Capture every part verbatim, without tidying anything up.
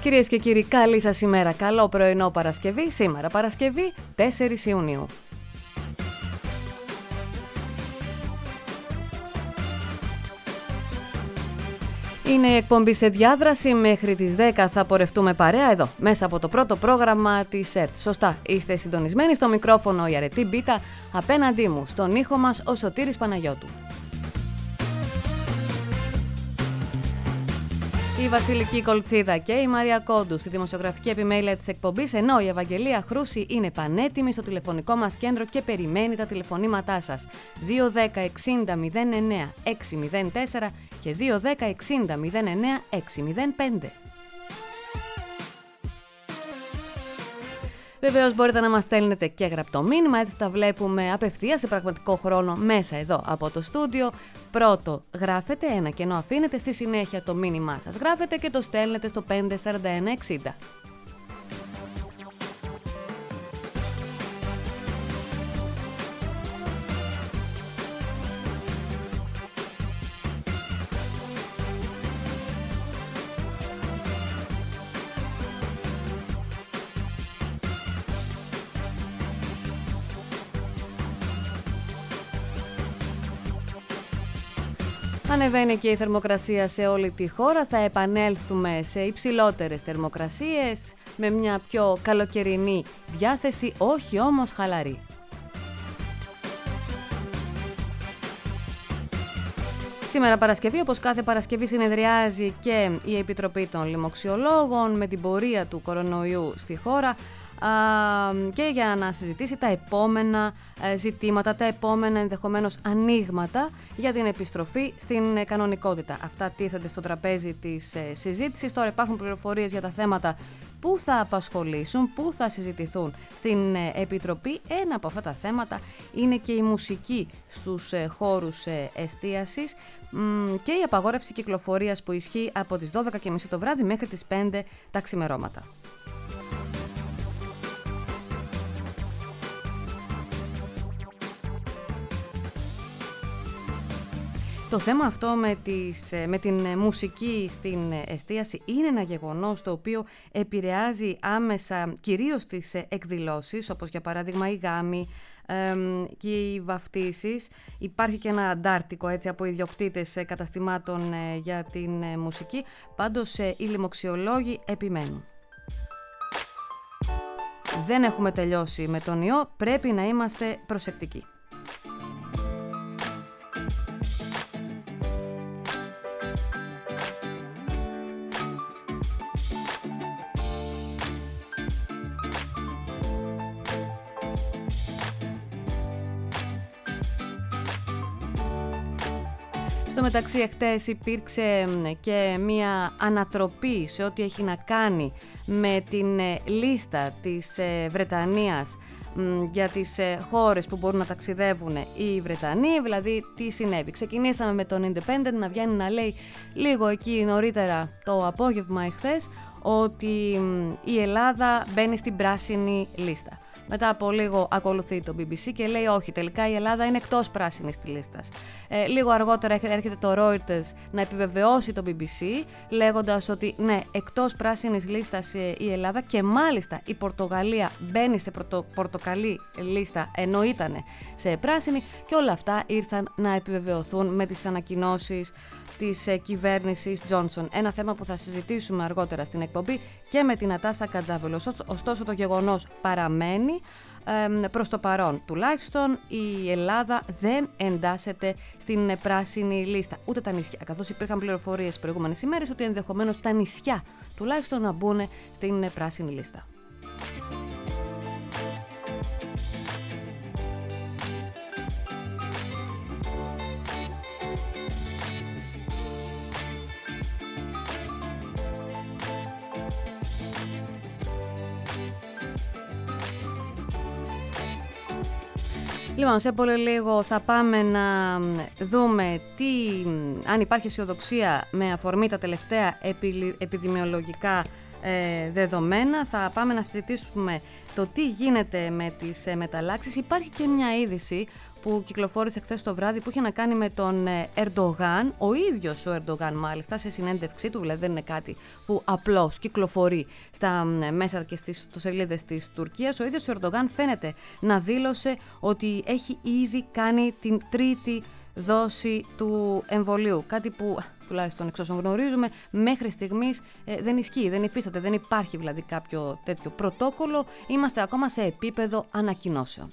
Κυρίες και κύριοι, καλή σας ημέρα. Καλό πρωινό Παρασκευή. Σήμερα Παρασκευή τέσσερις Ιουνίου. Είναι η εκπομπή σε διάδραση. Μέχρι τις δέκα θα πορευτούμε παρέα εδώ, μέσα από το πρώτο πρόγραμμα της ΕΡΤ. Σωστά, είστε συντονισμένοι στο μικρόφωνο η Αρετή Μπίτα. Απέναντί μου, στον ήχο μας, ο Σωτήρης Παναγιώτου. Η Βασιλική Κολτσίδα και η Μαρία Κόντου στη δημοσιογραφική επιμέλεια της εκπομπής, ενώ η Ευαγγελία Χρούση είναι πανέτοιμη στο τηλεφωνικό μας κέντρο και περιμένει τα τηλεφωνήματά σας. δύο δέκα εξήντα μηδέν εννέα εξακόσια τέσσερα και δύο δέκα εξήντα μηδέν εννέα εξακόσια πέντε. Βεβαίως μπορείτε να μας στέλνετε και γραπτό μήνυμα, έτσι τα βλέπουμε απευθείας σε πραγματικό χρόνο μέσα εδώ από το στούντιο. Πρώτο γράφετε ένα και ενώ αφήνετε, στη συνέχεια το μήνυμά σας γράφετε και το στέλνετε στο πέντε σαράντα ένα εξήντα. Ανεβαίνει και η θερμοκρασία σε όλη τη χώρα, θα επανέλθουμε σε υψηλότερες θερμοκρασίες με μια πιο καλοκαιρινή διάθεση, όχι όμως χαλαρή. Σήμερα Παρασκευή, όπως κάθε Παρασκευή, συνεδριάζει και η Επιτροπή των Λοιμοξιολόγων με την πορεία του κορονοϊού στη χώρα και για να συζητήσει τα επόμενα ζητήματα, τα επόμενα ενδεχομένως ανοίγματα για την επιστροφή στην κανονικότητα. Αυτά τίθενται στο τραπέζι της συζήτησης. Τώρα υπάρχουν πληροφορίες για τα θέματα που θα απασχολήσουν, που θα συζητηθούν στην Επιτροπή. Ένα από αυτά τα θέματα είναι και η μουσική στους χώρους εστίασης και η απαγόρευση κυκλοφορίας που ισχύει από τις δώδεκα και μισή το βράδυ μέχρι τις πέντε τα ξημερώματα. Το θέμα αυτό με, τις, με την μουσική στην εστίαση είναι ένα γεγονός το οποίο επηρεάζει άμεσα κυρίως τις εκδηλώσεις, όπως για παράδειγμα οι γάμοι ε, και οι βαφτίσεις. Υπάρχει και ένα αντάρτικο έτσι, από ιδιοκτήτες καταστημάτων ε, για την ε, μουσική. Πάντως ε, οι λοιμοξιολόγοι επιμένουν. Δεν έχουμε τελειώσει με τον ιό, πρέπει να είμαστε προσεκτικοί. Στο μεταξύ, εχτες υπήρξε και μία ανατροπή σε ό,τι έχει να κάνει με την λίστα της Βρετανίας για τις χώρες που μπορούν να ταξιδεύουν οι Βρετανοί. Δηλαδή, τι συνέβη? Ξεκινήσαμε με τον Independent να βγαίνει να λέει λίγο εκεί νωρίτερα το απόγευμα εχθές ότι η Ελλάδα μπαίνει στην πράσινη λίστα. Μετά από λίγο ακολουθεί το μπι μπι σι και λέει όχι, τελικά η Ελλάδα είναι εκτός πράσινης της λίστας. Ε, λίγο αργότερα έρχεται το Reuters να επιβεβαιώσει το μπι μπι σι λέγοντας ότι ναι, εκτός πράσινης λίστας η Ελλάδα και μάλιστα η Πορτογαλία μπαίνει σε πορτο, πορτοκαλί λίστα ενώ ήταν σε πράσινη, και όλα αυτά ήρθαν να επιβεβαιωθούν με τις ανακοινώσεις της κυβέρνησης Τζόνσον. Ένα θέμα που θα συζητήσουμε αργότερα στην εκπομπή και με την Νατάσα Κατζάβελο. Ωστόσο το γεγονός παραμένει. Ε, προς το παρόν τουλάχιστον η Ελλάδα δεν εντάσσεται στην πράσινη λίστα, ούτε τα νησιά, καθώς υπήρχαν πληροφορίες προηγούμενες ημέρες ότι ενδεχομένως τα νησιά τουλάχιστον να μπουν στην πράσινη λίστα. Λοιπόν, σε πολύ λίγο θα πάμε να δούμε τι, αν υπάρχει αισιοδοξία με αφορμή τα τελευταία επιδημιολογικά ε, δεδομένα. Θα πάμε να συζητήσουμε το τι γίνεται με τις ε, μεταλλάξεις. Υπάρχει και μια είδηση που κυκλοφόρησε χθες το βράδυ που είχε να κάνει με τον Ερντογάν. Ο ίδιος ο Ερντογάν μάλιστα σε συνέντευξή του, δηλαδή δεν είναι κάτι που απλώς κυκλοφορεί στα μέσα και στις σελίδες της Τουρκίας. Ο ίδιος ο Ερντογάν φαίνεται να δήλωσε ότι έχει ήδη κάνει την τρίτη δόση του εμβολίου. Κάτι που τουλάχιστον εξ όσων γνωρίζουμε μέχρι στιγμής ε, δεν ισχύει, δεν υφίσταται, δεν υπάρχει δηλαδή κάποιο τέτοιο πρωτόκολλο. Είμαστε ακόμα σε επίπεδο ανακοινώσεων.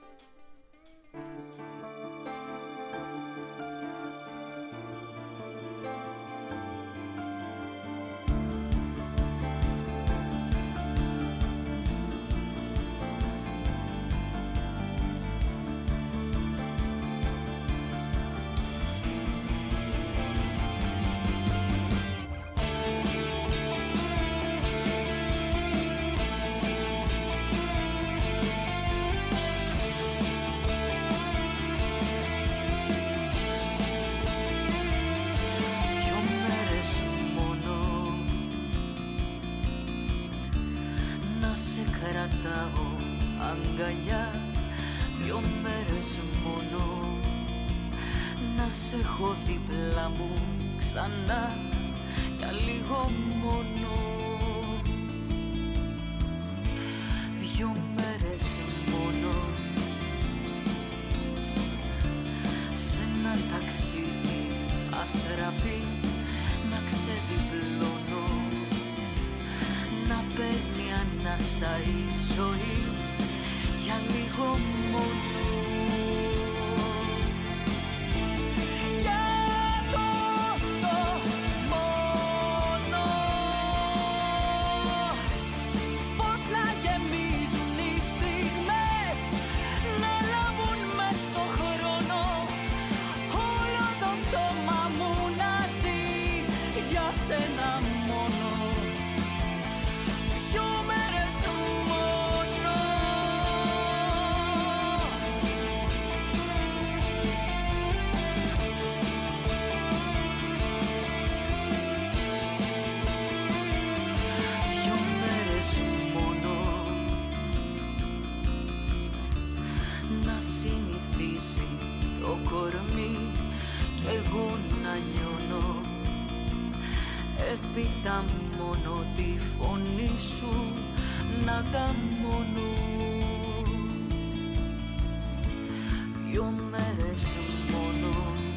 Αγκαλιά δυο μέρες μόνο, να σε έχω δίπλα μου ξανά για λίγο μόνο. Δυο μέρες μόνο, σε ένα ταξίδι αστραπή να ξεδιπλώνω, να παίρνει ανάσα η ζωή για λίγο μόνο. Για τόσο μόνο, φως να γεμίζουν οι στιγμές, να λάβουν μες στο χρόνο, όλο το σώμα μου να ζει για σένα μόνο. Δυο μέρες μόνο, δυο μέρες μόνο, να συνηθίσει το κορμί κι εγώ να νιώνω έπειτα μόνο τη φωνή σου να τα μόνο. Δυο μέρες μόνο,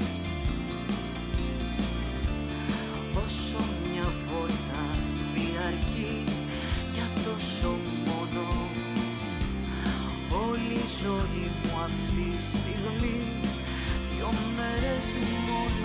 όσο μια βόλτα διαρκεί για τόσο μόνο, όλη η ζωή μου αυτή τη στιγμή δυο μέρες μόνο.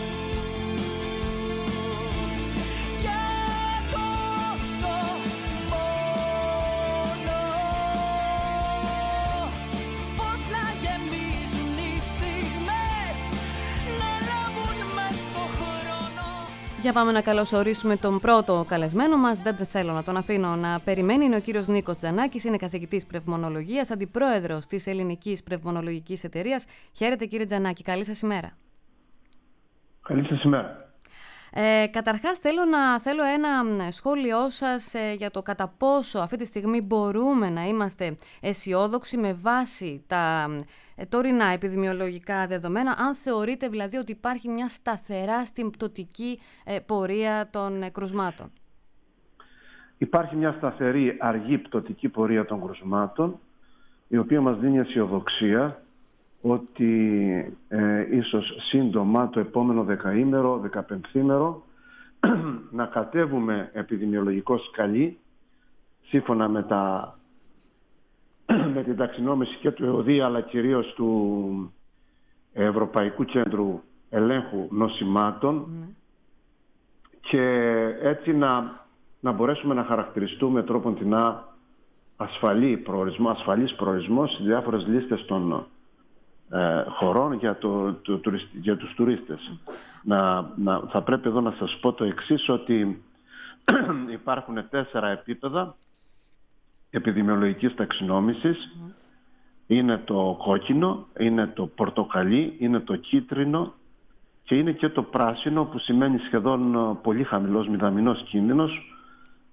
Για πάμε να καλωσορίσουμε τον πρώτο καλεσμένο μας. Δεν θέλω να τον αφήνω να περιμένει. Είναι ο κύριος Νίκος Τζανάκης, είναι καθηγητής πνευμονολογίας, αντιπρόεδρος της Ελληνικής Πνευμονολογικής Εταιρείας. Χαίρετε κύριε Τζανάκη, καλή σας ημέρα. Καλή σας ημέρα. Ε, καταρχάς θέλω, να, θέλω ένα σχόλιο σας ε, για το κατά πόσο αυτή τη στιγμή μπορούμε να είμαστε αισιόδοξοι με βάση τα ε, τωρινά επιδημιολογικά δεδομένα, αν θεωρείτε δηλαδή ότι υπάρχει μια σταθερά συμπτωτική ε, πορεία των ε, κρουσμάτων. Υπάρχει μια σταθερή αργή πτωτική πορεία των κρουσμάτων, η οποία μας δίνει αισιοδοξία ότι ε, ίσως σύντομα το επόμενο δεκαήμερο, δεκαπενθήμερο να κατέβουμε επιδημιολογικό σκαλί σύμφωνα με, τα, με την ταξινόμηση και του ΕΟΔΗ αλλά κυρίως του Ευρωπαϊκού Κέντρου Ελέγχου Νοσημάτων mm. και έτσι να, να μπορέσουμε να χαρακτηριστούμε τρόποντινά ασφαλή προορισμό, ασφαλής προορισμός στις διάφορες λίστες των Ε, χωρών για, το, το, το, για τους τουρίστες. Να, να, θα πρέπει εδώ να σας πω το εξής, ότι υπάρχουν τέσσερα επίπεδα επιδημιολογικής ταξινόμησης. Mm. Είναι το κόκκινο, είναι το πορτοκαλί, είναι το κίτρινο και είναι και το πράσινο, που σημαίνει σχεδόν πολύ χαμηλός μηδαμινός κίνδυνος,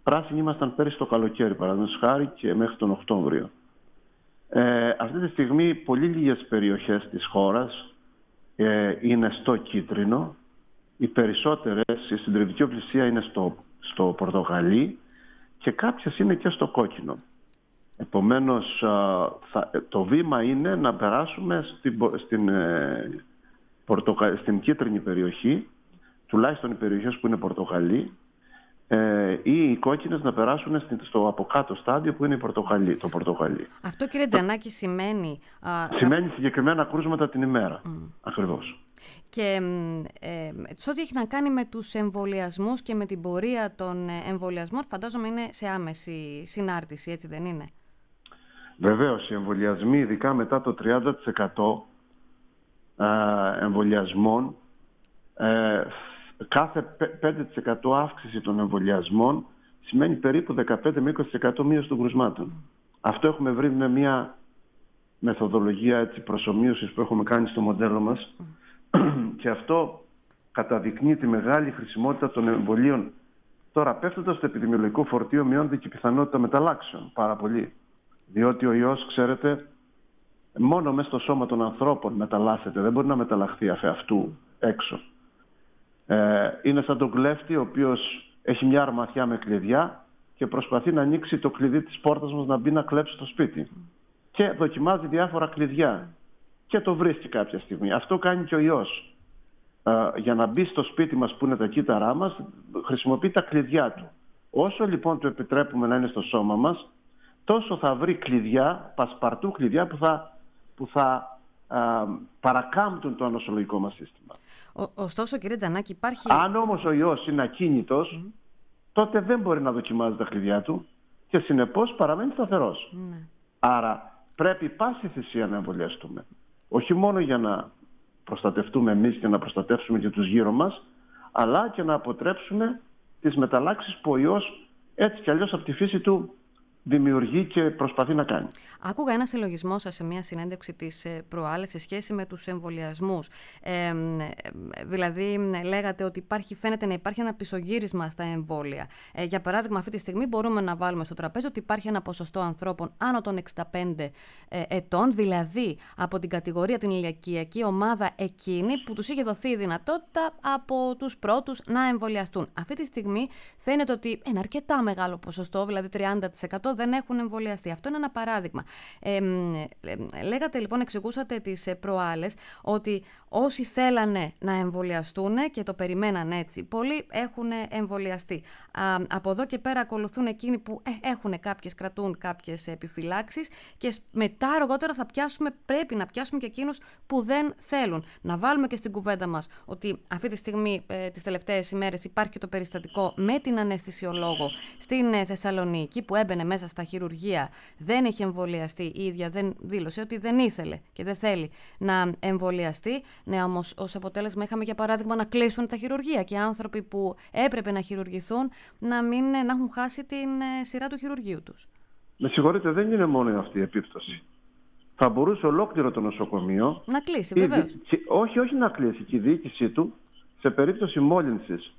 Πράσινοι ήμασταν πέρυσι το καλοκαίρι, παραδείγματος χάρη, και μέχρι τον Οκτώβριο. Ε, αυτή τη στιγμή πολύ λίγες περιοχές της χώρας ε, είναι στο κίτρινο. Οι περισσότερες, η συντριπτική πλησία είναι στο, στο πορτοκαλί και κάποιες είναι και στο κόκκινο. Επομένως, θα, το βήμα είναι να περάσουμε στην, στην, πορτοκα, στην κίτρινη περιοχή, τουλάχιστον οι περιοχές που είναι πορτοκαλί, ε, ή οι κόκκινες να περάσουν στο από κάτω στάδιο που είναι η πορτοκαλί, το πορτοκαλί. Αυτό, κύριε Τζανάκη, σημαίνει... Α, σημαίνει θα... συγκεκριμένα κρούσματα την ημέρα. Mm. Ακριβώς. Και ε, σε ό,τι έχει να κάνει με τους εμβολιασμούς και με την πορεία των εμβολιασμών, φαντάζομαι είναι σε άμεση συνάρτηση, έτσι δεν είναι? Βεβαίως, οι εμβολιασμοί, ειδικά μετά το τριάντα τοις εκατό εμβολιασμών, ε, κάθε πέντε τοις εκατό αύξηση των εμβολιασμών σημαίνει περίπου δεκαπέντε με είκοσι τοις εκατό μείωση των κρουσμάτων. Mm. Αυτό έχουμε βρει με μια μεθοδολογία έτσι, προσομοίωσης που έχουμε κάνει στο μοντέλο μας. Mm. Και αυτό καταδεικνύει τη μεγάλη χρησιμότητα των εμβολίων. Τώρα, πέφτοντας στο επιδημιολογικό φορτίο, μειώνεται και η πιθανότητα μεταλλάξεων πάρα πολύ. Διότι ο ιός, ξέρετε, μόνο μέσα στο σώμα των ανθρώπων μεταλλάσσεται. Δεν μπορεί να μεταλλαχθεί αφ' αυτού έξω. Ε, είναι σαν τον κλέφτη, ο οποίος έχει μια αρμαθιά με κλειδιά και προσπαθεί να ανοίξει το κλειδί της πόρτας μας να μπει να κλέψει το σπίτι. Και δοκιμάζει διάφορα κλειδιά. Και το βρίσκει κάποια στιγμή. Αυτό κάνει και ο ιός. Ε, για να μπει στο σπίτι μας που είναι τα κύτταρά μας, χρησιμοποιεί τα κλειδιά του. Όσο λοιπόν του επιτρέπουμε να είναι στο σώμα μας, τόσο θα βρει κλειδιά, πασπαρτού κλειδιά που θα, που θα ε, παρακάμπτουν το ανοσολογικό μας σύστημα. Ο, ωστόσο, κύριε Τζανάκη, υπάρχει... Αν όμως ο ιός είναι ακίνητος, mm. τότε δεν μπορεί να δοκιμάζει τα κλειδιά του και συνεπώς παραμένει σταθερός. Mm. Άρα πρέπει πάση θυσία να εμβολιαστούμε. Όχι μόνο για να προστατευτούμε εμείς και να προστατεύσουμε και τους γύρω μας, αλλά και να αποτρέψουμε τις μεταλλάξεις που ο ιός έτσι κι αλλιώς από τη φύση του δημιουργεί και προσπαθεί να κάνει. Άκουγα ένα συλλογισμό σας σε μια συνέντευξη της προάλλες σε σχέση με τους εμβολιασμούς. Ε, δηλαδή, λέγατε ότι υπάρχει, φαίνεται να υπάρχει ένα πισωγύρισμα στα εμβόλια. Ε, για παράδειγμα, αυτή τη στιγμή μπορούμε να βάλουμε στο τραπέζι ότι υπάρχει ένα ποσοστό ανθρώπων άνω των εξήντα πέντε ε, ετών, δηλαδή από την κατηγορία την ηλικιακή ομάδα εκείνη που τους είχε δοθεί η δυνατότητα από τους πρώτους να εμβολιαστούν. Αυτή τη στιγμή φαίνεται ότι ένα αρκετά μεγάλο ποσοστό, δηλαδή τριάντα τοις εκατό, δεν έχουν εμβολιαστεί. Αυτό είναι ένα παράδειγμα. Ε, ε, λέγατε λοιπόν, εξηγούσατε τις προάλλες, ότι όσοι θέλανε να εμβολιαστούν και το περιμέναν έτσι, πολλοί έχουν εμβολιαστεί. Α, από εδώ και πέρα ακολουθούν εκείνοι που ε, έχουν κάποιες, κρατούν κάποιες επιφυλάξεις και μετά αργότερα θα πιάσουμε, πρέπει να πιάσουμε και εκείνους που δεν θέλουν. Να βάλουμε και στην κουβέντα μας ότι αυτή τη στιγμή, ε, τις τελευταίες ημέρες, υπάρχει και το περιστατικό με την αναισθησιολόγο στην ε, Θεσσαλονίκη που έμπαινε μέσα στα χειρουργεία, δεν είχε εμβολιαστεί, η ίδια δεν δήλωσε ότι δεν ήθελε και δεν θέλει να εμβολιαστεί. Ναι, όμως ως αποτέλεσμα είχαμε για παράδειγμα να κλείσουν τα χειρουργεία και άνθρωποι που έπρεπε να χειρουργηθούν να, μην, να έχουν χάσει την σειρά του χειρουργείου τους. Με συγχωρείτε, δεν είναι μόνο αυτή η επίπτωση. Θα μπορούσε ολόκληρο το νοσοκομείο να κλείσει, βεβαίως. Και, όχι, όχι να κλείσει, και η διοίκησή του σε περίπτωση μόλυνσης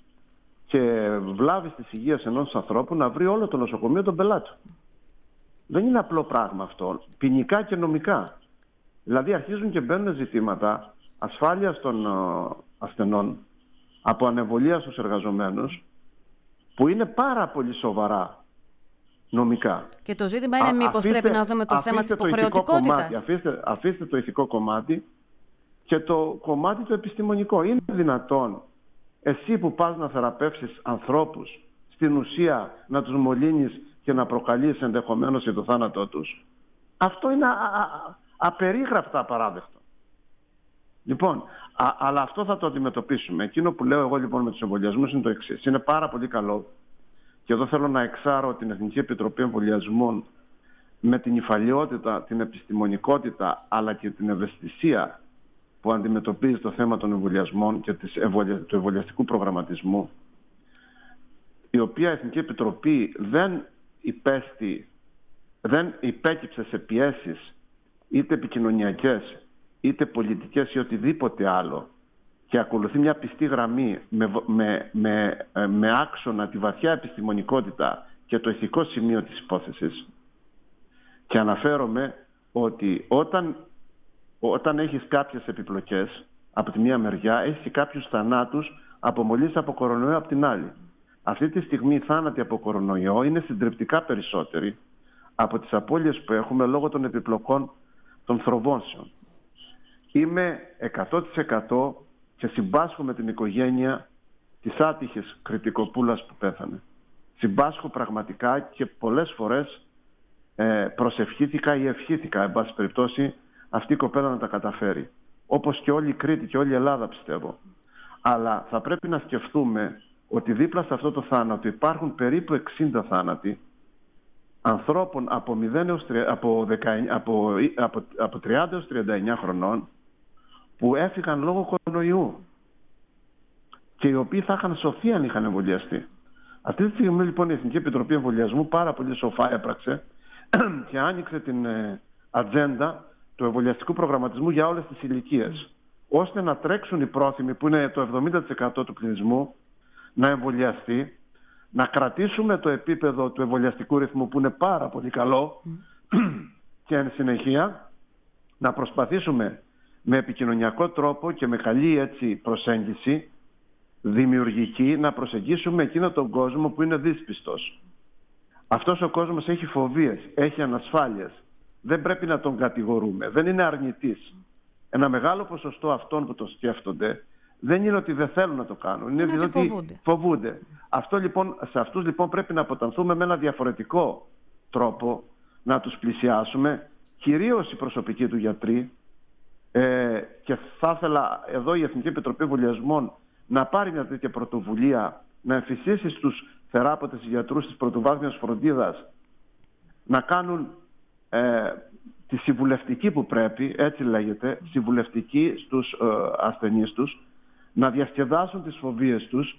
και βλάβης της υγείας ενός ανθρώπου να βρει όλο το νοσοκομείο τον πελάτη. Δεν είναι απλό πράγμα αυτό, ποινικά και νομικά. Δηλαδή αρχίζουν και μπαίνουν ζητήματα ασφάλειας των ασθενών από ανεμβολία στους εργαζομένους που είναι πάρα πολύ σοβαρά νομικά. Και το ζήτημα είναι μήπως αφήστε, πρέπει να δούμε το θέμα της υποχρεωτικότητας. Αφήστε, αφήστε το ηθικό κομμάτι και το κομμάτι το επιστημονικό. Είναι δυνατόν εσύ που πας να θεραπεύσεις ανθρώπους στην ουσία να τους μολύνεις και να προκαλείς ενδεχομένως για το θάνατό τους? Αυτό είναι α, α, απερίγραπτα απαράδεκτο. Λοιπόν, α, αλλά αυτό θα το αντιμετωπίσουμε. Εκείνο που λέω εγώ λοιπόν με τους εμβολιασμούς είναι το εξής. Είναι πάρα πολύ καλό και εδώ θέλω να εξάρω την Εθνική Επιτροπή Εμβολιασμών με την υφαλιότητα, την επιστημονικότητα αλλά και την ευαισθησία που αντιμετωπίζει το θέμα των εμβολιασμών και της εμβολια... του εμβολιαστικού προγραμματισμού, η οποία Εθνική Επιτροπή δεν υπέστη, δεν υπέκυψε σε πιέσεις είτε επικοινωνιακές είτε πολιτικές ή οτιδήποτε άλλο και ακολουθεί μια πιστή γραμμή με, με, με, με άξονα τη βαθιά επιστημονικότητα και το ηθικό σημείο της υπόθεσης. Και αναφέρομαι ότι όταν, όταν έχεις κάποιες επιπλοκές από τη μία μεριά, έχεις και κάποιους θανάτους από μολύνσεις από κορονοϊό από την άλλη. Αυτή τη στιγμή οι θάνατοι από κορονοϊό είναι συντριπτικά περισσότεροι από τις απώλειες που έχουμε λόγω των επιπλοκών των θρομβώσεων. Είμαι εκατό τοις εκατό και συμπάσχω με την οικογένεια της άτυχης Κρητικοπούλας που πέθανε. Συμπάσχω πραγματικά και πολλές φορές ε, προσευχήθηκα ή ευχήθηκα, εν πάση περιπτώσει, αυτή η κοπέλα να τα καταφέρει. Όπως και όλη η Κρήτη και όλη η Ελλάδα, πιστεύω. Αλλά θα πρέπει να σκεφτούμε ότι δίπλα σε αυτό το θάνατο υπάρχουν περίπου εξήντα θάνατοι ανθρώπων από, μηδέν έως, από, δεκαεννιά, από, από, από τριάντα έως τριάντα εννιά χρονών που έφυγαν λόγω κορονοϊού και οι οποίοι θα είχαν σωθεί αν είχαν εμβολιαστεί. Αυτή τη στιγμή λοιπόν η Εθνική Επιτροπή Εμβολιασμού πάρα πολύ σοφά έπραξε και άνοιξε την ε, ατζέντα του εμβολιαστικού προγραμματισμού για όλες τις ηλικίες, ώστε να τρέξουν οι πρόθυμοι που είναι το εβδομήντα τοις εκατό του πληθυσμού να εμβολιαστεί, να κρατήσουμε το επίπεδο του εμβολιαστικού ρυθμού που είναι πάρα πολύ καλό mm. και εν συνεχεία να προσπαθήσουμε με επικοινωνιακό τρόπο και με καλή έτσι προσέγγιση δημιουργική να προσεγγίσουμε εκείνο τον κόσμο που είναι δύσπιστος. Αυτός ο κόσμος έχει φοβίες, έχει ανασφάλειες. Δεν πρέπει να τον κατηγορούμε. Δεν είναι αρνητής. Ένα μεγάλο ποσοστό αυτών που το σκέφτονται δεν είναι ότι δεν θέλουν να το κάνουν. Είναι, είναι διότι φοβούνται. φοβούνται. Αυτό, λοιπόν, σε αυτούς λοιπόν πρέπει να αποτανθούμε με ένα διαφορετικό τρόπο, να τους πλησιάσουμε, κυρίως οι προσωπικοί του γιατροί. Ε, και θα ήθελα εδώ η Εθνική Επιτροπή Εμβολιασμών να πάρει μια τέτοια πρωτοβουλία, να εμφυσίσει στους θεράποντες γιατρούς της πρωτοβάθμιας φροντίδας να κάνουν ε, τη συμβουλευτική που πρέπει, έτσι λέγεται, συμβουλευτική στους ε, ασθενείς τους, να διασκεδάσουν τις φοβίες τους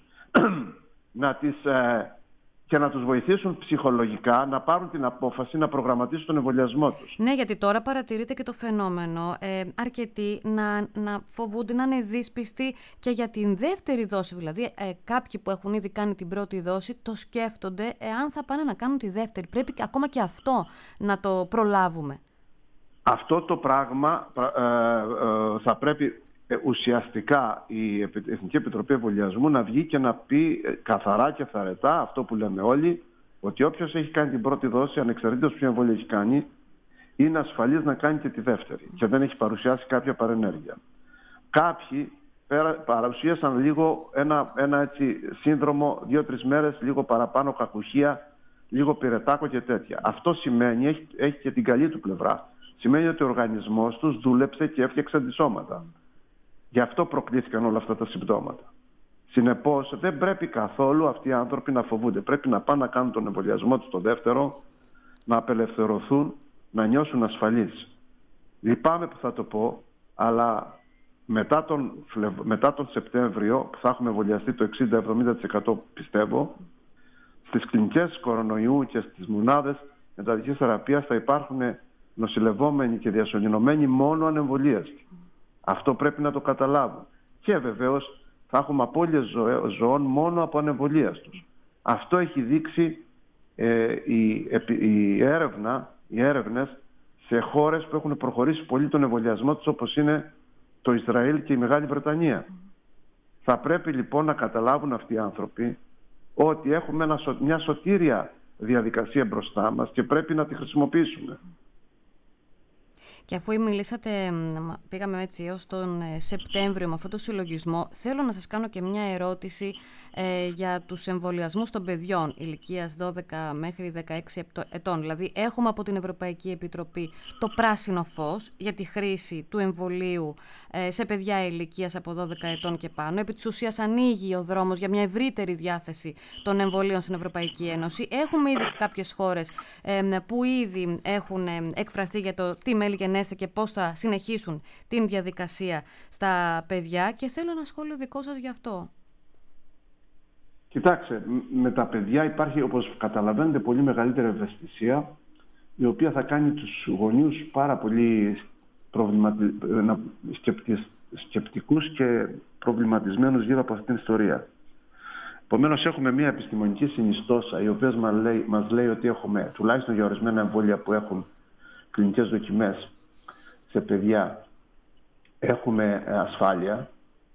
να τις, ε, και να τους βοηθήσουν ψυχολογικά να πάρουν την απόφαση να προγραμματίσουν τον εμβολιασμό τους. Ναι, γιατί τώρα παρατηρείται και το φαινόμενο ε, αρκετοί να, να φοβούνται, να είναι δύσπιστοι και για την δεύτερη δόση. Δηλαδή ε, κάποιοι που έχουν ήδη κάνει την πρώτη δόση το σκέφτονται εάν θα πάνε να κάνουν τη δεύτερη. Πρέπει ακόμα και αυτό να το προλάβουμε. Αυτό το πράγμα ε, ε, θα πρέπει ε, ουσιαστικά η Εθνική Επιτροπή Εμβολιασμού να βγει και να πει ε, καθαρά και θαρετά αυτό που λέμε όλοι, ότι όποιος έχει κάνει την πρώτη δόση, ανεξαρτήτως ποιο εμβόλιο έχει κάνει, είναι ασφαλής να κάνει και τη δεύτερη και δεν έχει παρουσιάσει κάποια παρενέργεια. Κάποιοι παρουσίασαν λίγο ένα, ένα έτσι σύνδρομο δύο-τρεις μέρες, λίγο παραπάνω κακουχία, λίγο πυρετάκο και τέτοια. Αυτό σημαίνει, έχει, έχει και την καλή του πλευρά, σημαίνει ότι ο οργανισμός τους δούλεψε και έφτιαξε αντισώματα. Γι' αυτό προκλήθηκαν όλα αυτά τα συμπτώματα. Συνεπώς, δεν πρέπει καθόλου αυτοί οι άνθρωποι να φοβούνται. Πρέπει να πάνε να κάνουν τον εμβολιασμό τους το δεύτερο, να απελευθερωθούν, να νιώσουν ασφαλείς. Λυπάμαι που θα το πω, αλλά μετά τον, μετά τον Σεπτέμβριο, που θα έχουμε εμβολιαστεί το εξήντα με εβδομήντα τοις εκατό πιστεύω, στις κλινικές κορονοϊού και στις μονάδες μεταδοχής θεραπείας θα υπάρχουν νοσηλευόμενοι και διασωληνωμένοι μόνο ανεμβολίαστοι. Αυτό πρέπει να το καταλάβουν. Και βεβαίως θα έχουμε απώλειες ζωών μόνο από ανεμβολίαστους. Αυτό έχει δείξει ε, η, η έρευνα, οι έρευνες σε χώρες που έχουν προχωρήσει πολύ τον εμβολιασμό τους, όπως είναι το Ισραήλ και η Μεγάλη Βρετανία. Θα πρέπει λοιπόν να καταλάβουν αυτοί οι άνθρωποι ότι έχουμε ένα, μια σωτήρια διαδικασία μπροστά μας και πρέπει να τη χρησιμοποιήσουμε. Και αφού μιλήσατε, πήγαμε έτσι έως τον Σεπτέμβριο με αυτό το συλλογισμό, θέλω να σας κάνω και μια ερώτηση ε, για τους εμβολιασμούς των παιδιών ηλικίας δώδεκα μέχρι δεκαέξι ετών. Δηλαδή έχουμε από την Ευρωπαϊκή Επιτροπή το πράσινο φως για τη χρήση του εμβολίου ε, σε παιδιά ηλικίας από δώδεκα ετών και πάνω. Επί της ουσίας ανοίγει ο δρόμος για μια ευρύτερη διάθεση των εμβολίων στην Ευρωπαϊκή Ένωση. Έχουμε ήδη και κάποιες χώρες ε, που ήδη έχουν ε, εκφραστεί για το τι μέλη γενέστε και πώς θα συνεχίσουν την διαδικασία στα παιδιά, και θέλω ένα σχόλιο δικό σας γι' αυτό. Κοιτάξτε, με τα παιδιά υπάρχει, όπως καταλαβαίνετε, πολύ μεγαλύτερη ευαισθησία, η οποία θα κάνει τους γονείς πάρα πολύ προβληματι... σκεπτικούς και προβληματισμένους γύρω από αυτή την ιστορία. Επομένως, έχουμε μια επιστημονική συνιστόσα, η οποία μας λέει, μας λέει ότι έχουμε, τουλάχιστον για ορισμένα εμβόλια που έχουν κλινικές δοκιμές σε παιδιά, έχουμε ασφάλεια.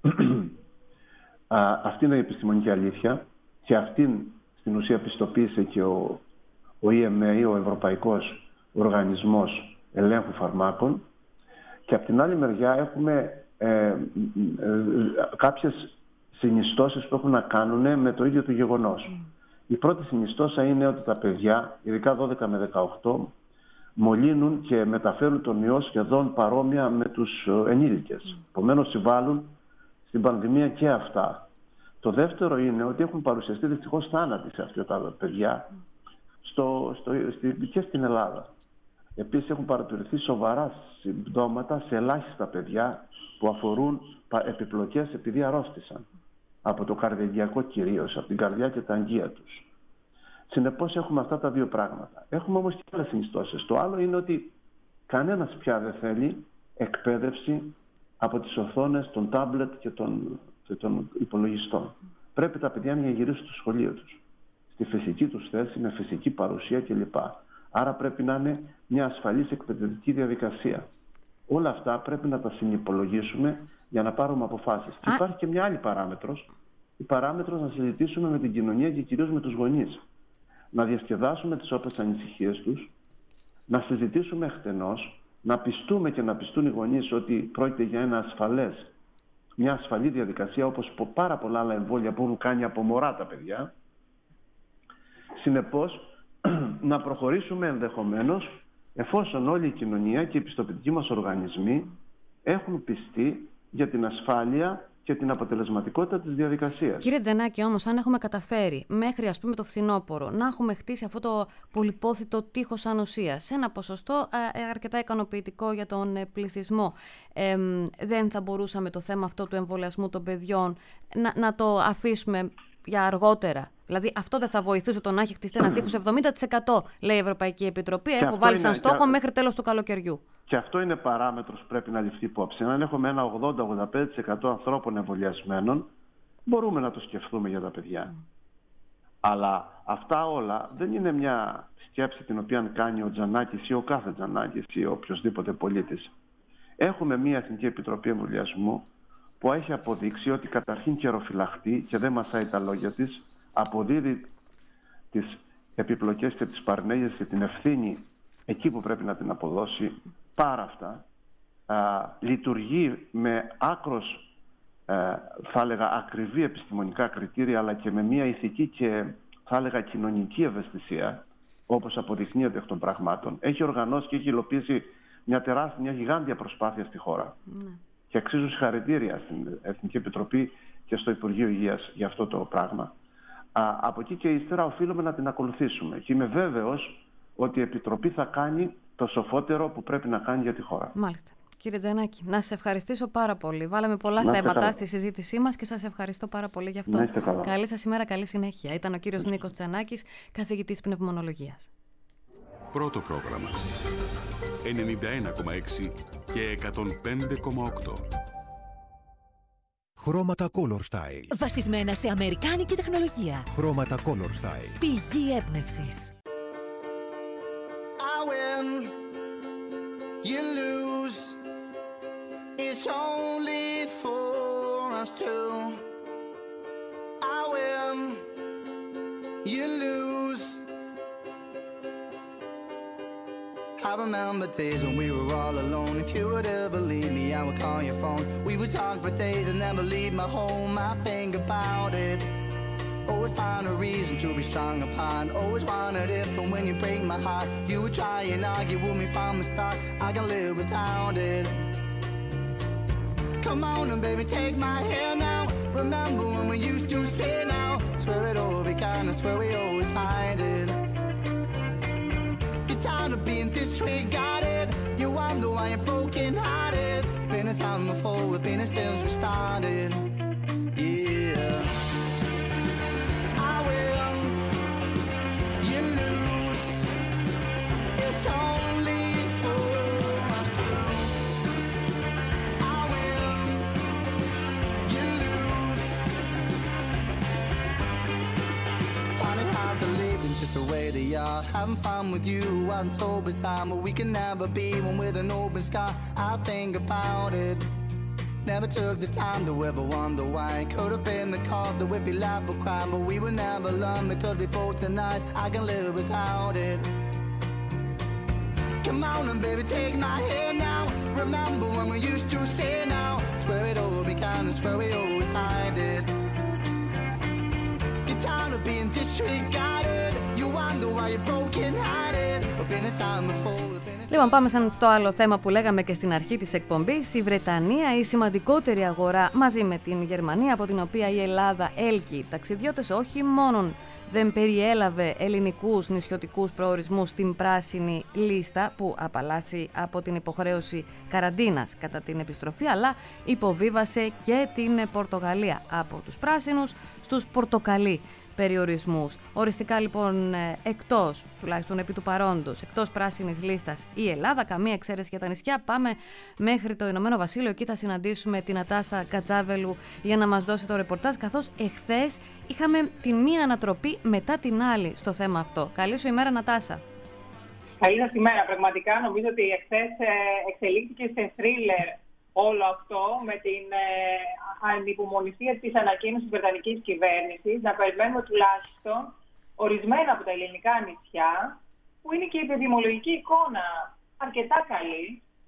Αυτή είναι η επιστημονική αλήθεια και αυτήν στην ουσία πιστοποίησε και ο, ο ι εμ έι, ο Ευρωπαϊκός Οργανισμός Ελέγχου Φαρμάκων. Και από την άλλη μεριά έχουμε ε, ε, ε, κάποιες συνιστώσεις που έχουν να κάνουν με το ίδιο το γεγονός. Mm. Η πρώτη συνιστόσα είναι ότι τα παιδιά, ειδικά δώδεκα με δεκαοκτώ, μολύνουν και μεταφέρουν τον ιό σχεδόν παρόμοια με τους ενήλικες. Mm. Επομένως, συμβάλλουν στην πανδημία και αυτά. Το δεύτερο είναι ότι έχουν παρουσιαστεί δυστυχώς θάνατοι σε αυτά τα παιδιά mm. στο, στο, στη, και στην Ελλάδα. Επίσης, έχουν παρατηρηθεί σοβαρά συμπτώματα σε ελάχιστα παιδιά που αφορούν επιπλοκές επειδή αρρώστησαν. Από το καρδιαγγειακό κυρίως, από την καρδιά και τα αγγεία τους. Συνεπώς έχουμε αυτά τα δύο πράγματα. Έχουμε όμως και άλλες συνιστώσεις. Το άλλο είναι ότι κανένας πια δεν θέλει εκπαίδευση από τις οθόνες των τάμπλετ και των, και των υπολογιστών. Πρέπει τα παιδιά να γυρίσουν στο σχολείο τους, στη φυσική τους θέση, με φυσική παρουσία κλπ. Άρα πρέπει να είναι μια ασφαλής εκπαιδευτική διαδικασία. Όλα αυτά πρέπει να τα συνυπολογίσουμε για να πάρουμε αποφάσεις. Και υπάρχει και μια άλλη παράμετρος. Η παράμετρος να συζητήσουμε με την κοινωνία και κυρίως με τους γονείς. Να διασκεδάσουμε τις όποιες ανησυχίες τους, να συζητήσουμε εκτενώς, να πιστούμε και να πιστούν οι γονείς ότι πρόκειται για ένα ασφαλές, μια ασφαλή διαδικασία, όπως πάρα πολλά άλλα εμβόλια που έχουν κάνει από μωρά τα παιδιά. Συνεπώς, να προχωρήσουμε ενδεχομένως, εφόσον όλη η κοινωνία και οι πιστοποιητικοί μας οργανισμοί έχουν πιστεί για την ασφάλεια και την αποτελεσματικότητα της διαδικασίας. Κύριε Τζανάκη, όμως, αν έχουμε καταφέρει μέχρι, ας πούμε, το φθινόπωρο να έχουμε χτίσει αυτό το πολυπόθητο τείχος ανοσίας σε ένα ποσοστό ε, αρκετά ικανοποιητικό για τον ε, πληθυσμό, ε, δεν θα μπορούσαμε το θέμα αυτό του εμβολιασμού των παιδιών να, να το αφήσουμε για αργότερα? Δηλαδή, αυτό δεν θα βοηθούσε το να έχει χτιστεί ένα τείχος εβδομήντα τοις εκατό, λέει η Ευρωπαϊκή Επιτροπή. Έχω βάλει σαν στόχο και... μέχρι τέλος του καλοκαιριού. Και αυτό είναι παράμετρος που πρέπει να ληφθεί υπόψη. Αν έχουμε ένα ογδόντα με ογδόντα πέντε τοις εκατό ανθρώπων εμβολιασμένων, μπορούμε να το σκεφτούμε για τα παιδιά. Mm. Αλλά αυτά όλα δεν είναι μια σκέψη την οποία κάνει ο Τζανάκης ή ο κάθε Τζανάκης ή οποιοδήποτε πολίτης. Έχουμε μια Εθνική Επιτροπή Εμβολιασμού που έχει αποδείξει ότι καταρχήν καιροφυλαχτεί και δεν μασάει τα λόγια της, αποδίδει τις επιπλοκές και τις παρενέργειες και την ευθύνη εκεί που πρέπει να την αποδώσει πάρα αυτά. Α, λειτουργεί με άκρος, ε, θα έλεγα, ακριβή επιστημονικά κριτήρια, αλλά και με μια ηθική και, θα έλεγα, κοινωνική ευαισθησία, όπως αποδεικνύεται εκ των πραγμάτων. Έχει οργανώσει και έχει υλοποιήσει μια τεράστια, μια γιγάντια προσπάθεια στη χώρα. Mm. Και αξίζουν συγχαρητήρια στην Εθνική Επιτροπή και στο Υπουργείο Υγείας για αυτό το πράγμα. Α, από εκεί και ύστερα οφείλουμε να την ακολουθήσουμε. Και είμαι βέβαιος ότι η Επιτροπή θα κάνει το σοφότερο που πρέπει να κάνει για τη χώρα. Μάλιστα. Κύριε Τζανάκη, να σας ευχαριστήσω πάρα πολύ. Βάλαμε πολλά να θέματα καλά στη συζήτησή μας και σας ευχαριστώ πάρα πολύ γι' αυτό. Να είστε καλά. Καλή σας ημέρα, καλή συνέχεια. Ήταν ο κύριος Νίκος Τζανάκης, καθηγητής πνευμονολογίας. Πρώτο πρόγραμμα. ενενήντα ένα κόμμα έξι και εκατόν πέντε κόμμα οκτώ. Χρώματα Color Style. Βασισμένα σε αμερικάνικη τεχνολογία. Χρώματα Color Style. Πηγή έμπνευσης. I win, you lose. It's only for us two. I win, you lose. I remember days when we were all alone. If you would ever leave me, I would call your phone. We would talk for days and never leave my home. I think about it. Always find a reason to be strong apart. Always wondered if and when you break my heart, you would try and argue with me from the start. I can live without it. Come on and baby, take my hand now. Remember when we used to say now. Swear it all began, I swear we always hide it. Get tired of being disregarded. You wonder why I'm broken hearted. Been a time before, we've been here since we started. Yeah. I win, you lose. It's only for us two. I win, you lose. the yard, having fun with you, wasn't sober time, but we can never be one with an open sky. I think about it. Never took the time to ever wonder why. Could have been the cause that we'd be laugh or cry, but we would never learn because we both denied I can live without it. Come on and baby, take my hand now. Remember when we used to say now. Swear it all began and swear we always hide it. You're tired of being disregarded. You wonder why you're broken hearted. But been a time before. Λοιπόν, πάμε σαν στο άλλο θέμα που λέγαμε και στην αρχή της εκπομπής. Η Βρετανία, η σημαντικότερη αγορά μαζί με την Γερμανία, από την οποία η Ελλάδα έλκει ταξιδιώτες, όχι μόνον δεν περιέλαβε ελληνικούς νησιωτικούς προορισμούς στην πράσινη λίστα που απαλλάσσει από την υποχρέωση καραντίνας κατά την επιστροφή, αλλά υποβίβασε και την Πορτογαλία από τους πράσινους στους πορτοκαλί περιορισμούς. Οριστικά λοιπόν εκτός, τουλάχιστον επί του παρόντος, εκτός πράσινης λίστας η Ελλάδα, καμία εξαίρεση για τα νησιά. Πάμε μέχρι το Ηνωμένο Βασίλειο, εκεί θα συναντήσουμε την Νατάσα Κατσάβελου για να μας δώσει το ρεπορτάζ, καθώς εχθές είχαμε την μία ανατροπή μετά την άλλη στο θέμα αυτό. Καλή σου ημέρα, Νατάσα. Καλή σας ημέρα. Πραγματικά νομίζω ότι εχθές εξελίχθηκε σε θρίλερ όλο αυτό, με την ε, ανυπομονησία της ανακοίνωσης της Βρετανικής κυβέρνησης, να περιμένουμε τουλάχιστον ορισμένα από τα ελληνικά νησιά, που είναι και η επιδημιολογική εικόνα αρκετά καλή,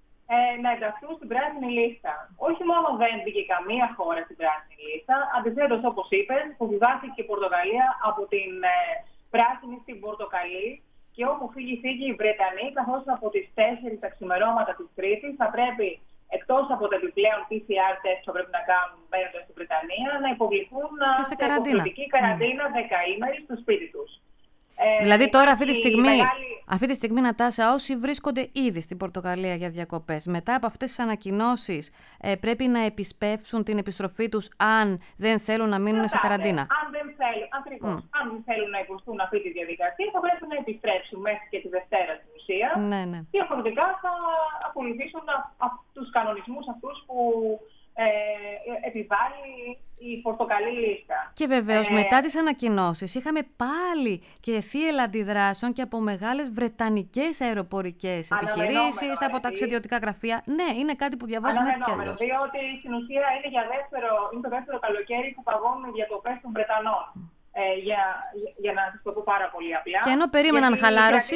ε, να ενταχθούν στην πράσινη λίστα. Όχι μόνο δεν μπήκε καμία χώρα στην πράσινη λίστα, αντιθέτως, όπως είπες, υποβιβάστηκε η Πορτογαλία από την ε, πράσινη στην πορτοκαλί, και όπου φύγει φύγει οι Βρετανοί, καθώς από τις τέσσερις τα ξημερώματα της Τρίτης θα πρέπει, εκτός από τα επιπλέον πι σι αρ τεστ που πρέπει να κάνουν μπαίνοντας στην Βρετανία, να υποβληθούν σε υποχρεωτική καραντίνα mm. δεκαήμερη στο σπίτι τους. Δηλαδή τώρα αυτή τη, στιγμή, μεγάλη... αυτή τη στιγμή, Νατάσα, όσοι βρίσκονται ήδη στην Πορτογαλία για διακοπές, μετά από αυτές τις ανακοινώσεις ε, πρέπει να επισπεύσουν την επιστροφή τους αν δεν θέλουν να μείνουν σε καραντίνα. Αν δεν θέλουν, ακριβώς, mm. αν δεν θέλουν να υποστούν αυτή τη διαδικασία, θα πρέπει να επιστρέψουν μέχρι και τη Δευτέρα στην ουσία. Ναι, ναι. Διαφορετικά θα ακολουθήσουν α, α, τους κανονισμούς αυτούς που ε, επιβάλλει η πορτοκαλί λίστα. Και βεβαίως ε, μετά τις ανακοινώσεις είχαμε πάλι και θύελλα αντιδράσεων και από μεγάλες βρετανικές αεροπορικές επιχειρήσεις, από ταξιδιωτικά γραφεία. Ναι, είναι κάτι που διαβάζουμε έτσι κι αλλιώς. Διότι στην ουσία είναι, για δεύτερο, είναι το δεύτερο καλοκαίρι που παγώνουν οι διακοπές των Βρετανών. Ε, για, για, για να σας το πω πάρα πολύ απλά. Και ενώ περίμεναν χαλάρωση.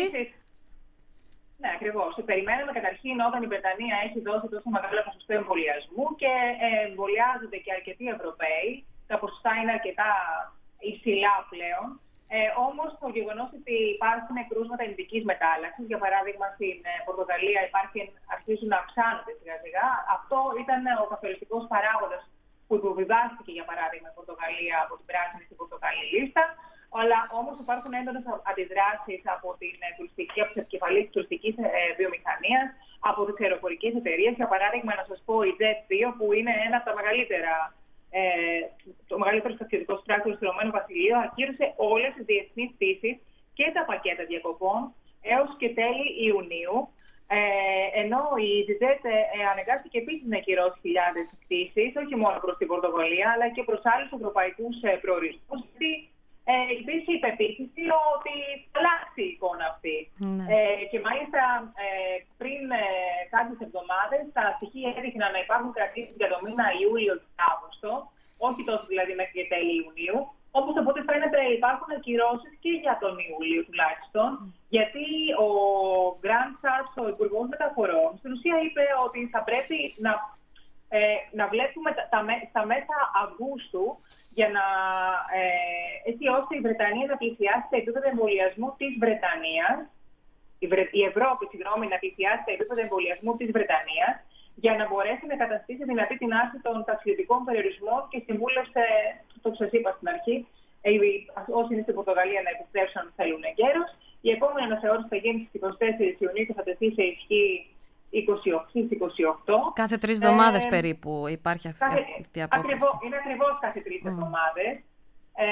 Ναι, ακριβώς. Περιμέναμε καταρχήν όταν η Βρετανία έχει δώσει τόσο μεγάλο ποσοστό εμβολιασμού και εμβολιάζονται και αρκετοί Ευρωπαίοι. Τα ποσοστά είναι αρκετά υψηλά πλέον. Ε, όμως το γεγονός ότι υπάρχουν κρούσματα ειδικής μετάλλαξης, για παράδειγμα στην Πορτογαλία υπάρχει, αρχίζουν να αυξάνονται σιγά σιγά. Αυτό ήταν ο καθοριστικός παράγοντας που υποβιβάστηκε, για παράδειγμα, η Πορτογαλία από την πράσινη στην πορτοκαλί λίστα. Αλλά όμως υπάρχουν έντονες αντιδράσεις από την τουριστική, από τις επικεφαλής της τουριστικής βιομηχανίας, από τις αεροπορικές εταιρείες. Για παράδειγμα, να σας πω, η Jet δύο, που είναι ένα από τα μεγαλύτερα, ε, το μεγαλύτερο ταξιδιωτικό πράκτορα του Ηνωμένου Βασιλείου, ακύρωσε όλες τις διεθνείς πτήσεις και τα πακέτα διακοπών έως και τέλη Ιουνίου. Ε, ενώ η EasyJet ε, ε, αναγκάστηκε επίσης να ακυρώσει χιλιάδες πτήσεις, όχι μόνο προς την Πορτογαλία, αλλά και προς άλλους ευρωπαϊκούς ε, προορισμούς. Ε, υπήρχε η πεποίθηση ότι θα αλλάξει η εικόνα αυτή. Mm. Ε, και μάλιστα ε, πριν ε, κάποιες εβδομάδες τα στοιχεία έδειχναν να υπάρχουν κρατήσεις για το μήνα Ιούλιο και Αύγουστο, όχι τόσο δηλαδή μέχρι και τέλη Ιουνίου. Όπως από ό,τι φαίνεται υπάρχουν ακυρώσεις και για τον Ιούλιο τουλάχιστον, mm. γιατί ο Grant Shapps, ο Υπουργός Μεταφορών, στην ουσία είπε ότι θα πρέπει να, ε, να βλέπουμε τα, τα, τα μέσα Αυγούστου, για να, ε, έτσι ώστε η Βρετανία να πλησιάσει τα επίπεδα εμβολιασμού της Βρετανίας, η, Βρε, η Ευρώπη, συγγνώμη, να πλησιάσει τα επίπεδα εμβολιασμού της Βρετανίας, για να μπορέσει να καταστήσει δυνατή την άρση των ταξιδιωτικών περιορισμών και συμβούλευσε, το σας είπα στην αρχή, ε, όσοι είναι στην Πορτογαλία να επιστρέψουν αν θέλουν εγκαίρως. Η επόμενη αναθεώρηση θα γίνει στις είκοσι τέσσερις Ιουνίου και θα τεθεί σε ισχύ είκοσι οκτώ. Κάθε τρεις εβδομάδες ε, περίπου υπάρχει αυτή, κάθε, αυτή η απόφαση. Ακριβώς, είναι ακριβώς κάθε τρεις mm. εβδομάδες. Ε,